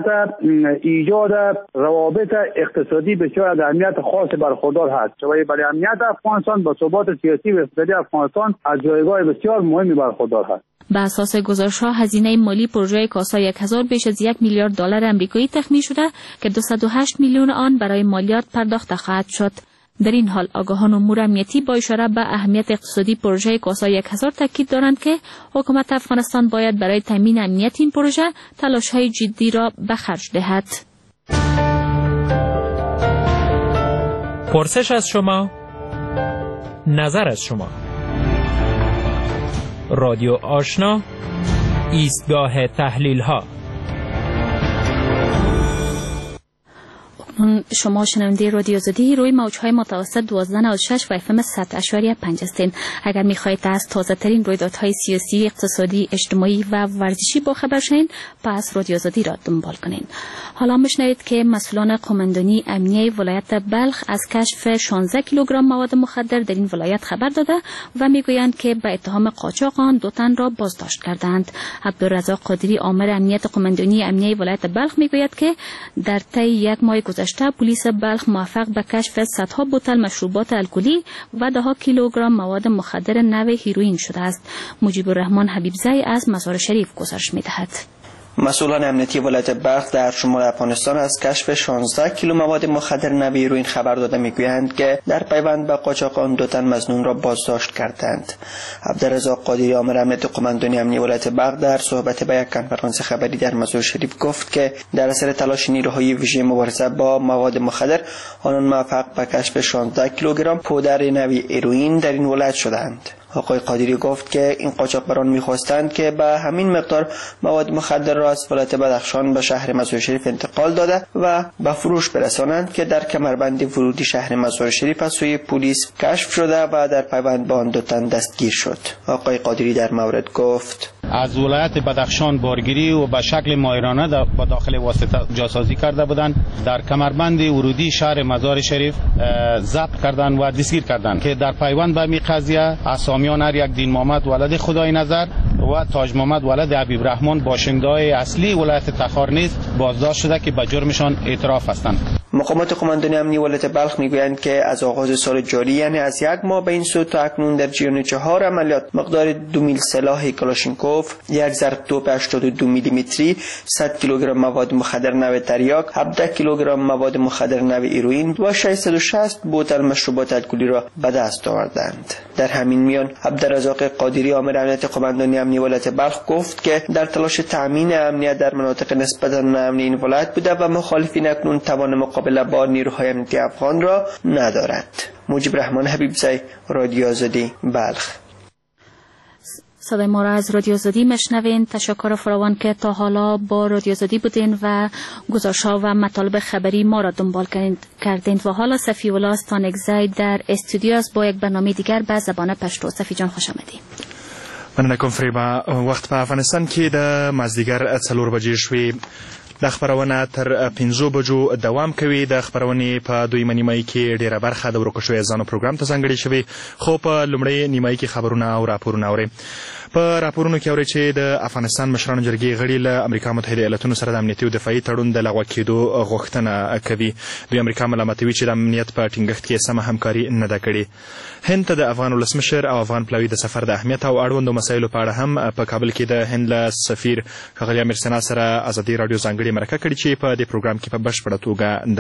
ایجاد روابط اقتصادی بسیار از اهمیت خاص برخوردار هست و برای امنیت افغانستان با ثبات سیاسی و اقتصادی افغانستان از جایگاه بسیار مهمی برخوردار هست.
به اساس گزارش‌ها هزینه مالی پروژه کاسا 1000 بیش از 1 میلیارد دلار آمریکایی تخمین شده که 208 میلیون آن برای مالیات پرداخت خواهد شد. در این حال آگاهان امور امنیتی با اشاره به اهمیت اقتصادی پروژه کاسا 1000 تاکید دارند که حکومت افغانستان باید برای تامین امنیت این پروژه تلاش‌های جدی را به خرج دهد.
پرسش از شما، نظر از شما. رادیو آشنا، ایستگاه تحلیل ها.
شما شنونده رادیو آزادی روی موج‌های متوسط 12.6 و FM 100.5 هستین. اگر می‌خواهید از تازه‌ترین رویدادهای سیاسی، اقتصادی، اجتماعی و ورزشی باخبر شوید، پس رادیو آزادی را دنبال کنید. حالا بشنوید که مسئولان قماندانی امنیه ولایت بلخ از کشف 16 کیلوگرم مواد مخدر در این ولایت خبر داده و میگویند که به اتهام قاچاق آن 2 تن را بازداشت کردند. عبدالرزاق قادری آمر امنیت قماندانی امنیه ولایت بلخ میگوید که در طی یک ماه گذشته پلیس بلخ موفق به کشف صدها بوتل مشروبات الکلی و 10 کیلوگرم مواد مخدر نوع هیروئین شده است. مجیب الرحمن حبیبزی از مزار شریف گزارش می‌دهد.
مسئولان امنیتی ولایت بلخ در شمال افغانستان از کشف 16 کیلو مواد مخدر نوع هیروئین خبر داده میگویند که در پیوند به قاچاق آن 2 تن مظنون را بازداشت کردند. عبدالرزاق قادری آمر امنیت قماندانی امنیتی ولایت بلخ در صحبت به یک کنفرانس خبری در مزار شریف گفت که در اثر تلاش نیروهای ویژه مبارزه با مواد مخدر آنان موفق به کشف 16 کیلوگرم پودر نوع هیروئین در این ولایت شدند. آقای قادری گفت که این قاچاقبران می‌خواستند که به همین مقدار مواد مخدر را از ولایت بدخشان به شهر مزار شریف انتقال داده و به فروش برسانند که در کمربند ورودی شهر مزار شریف از سوی پلیس کشف شده و در پیوند با آن 2 تن دستگیر شد. آقای قادری در مورد گفت
از ولایت بدخشان بارگیری و به شکل ماهرانه با داخل واسطه جاسازی کرده بودند، در کمربند ورودی شهر مزار شریف ضبط کردند و دستگیر کردند که در پیوند به می قضیه اسامیان هر یک دین محمد ولد خدای نظر و تاج محمد ولد حبیب رحمان باشنده‌های اصلی ولایت تخار نیز بازداشت شده که به جرمشان اعتراف هستند.
مقامات قماندانی امنی ولایت بلخ میگویند که از آغاز سال جاری یعنی از 1 ماه به این سو تا اکنون در جریان 4 عملیات مقدار 2000 سلاح کلاشینکوف، 1 ضرب توپ 82 میلیمتری، 100 کیلوگرم مواد مخدر نوع تریاک، 17 کیلوگرم مواد مخدر نوع هیروئین و 660 بوتل مشروبات الکلی را به دست آوردند. در همین میان عبدالرزاق قادری آمر امنیت قماندانی امنی ولایت بلخ گفت که در تلاش تامین امنیت در مناطق نسبتا ناامن این ولایت بوده و مخالفین اکنون توان مقابله با نیروهای امنیتی افغان را ندارد. مجیب رحمان حبیبزی، رادیو آزادی، بلخ.
صدای ما را از رادیو آزادی مشنوین. تشکر فراوان که تا حالا با رادیو آزادی بودین و گزارش‌ها و مطالب خبری ما را دنبال کردین. و حالا صفی الله استانگزی در استودیو است با یک برنامه دیگر به زبان پشتو. صفی جان خوش آمدید.
مننه کوم فریبا. وخت په افغانستان کې د مازدیګر 4 بجې شوې. د خبرونه تر 5 بجو دوام کوي. د خبرونې په دویمه نیمایي کې ډیره برخه د ورکو شوې ځانو پروګرام ته ځانګړې شوې، خو په لومړۍ نیمایي کې خبرونه او راپورونه اورئ. په راپورونو کې اورئ چې د افغانستان مشرانو جرګې غړي له امریکا متحده ایالاتونو سره د امنیتي او دفاعي تړون د لغوه کېدو غوښتنه کوي. دوی امریکا ملامتوي چې د امنیت په ټینګښت کې سمه همکاري نه ده کړې. هند ته د افغان ولسمشر او افغان پلاوي د سفر د اهمیت او اړوندو مسایلو په اړه هم په کابل کې د هند له سفیر ښاغلي امیر سنا سره ازادي راډیو ځانګړې مرکه کړې چې په دې پروګرام کې په بشپړه توګه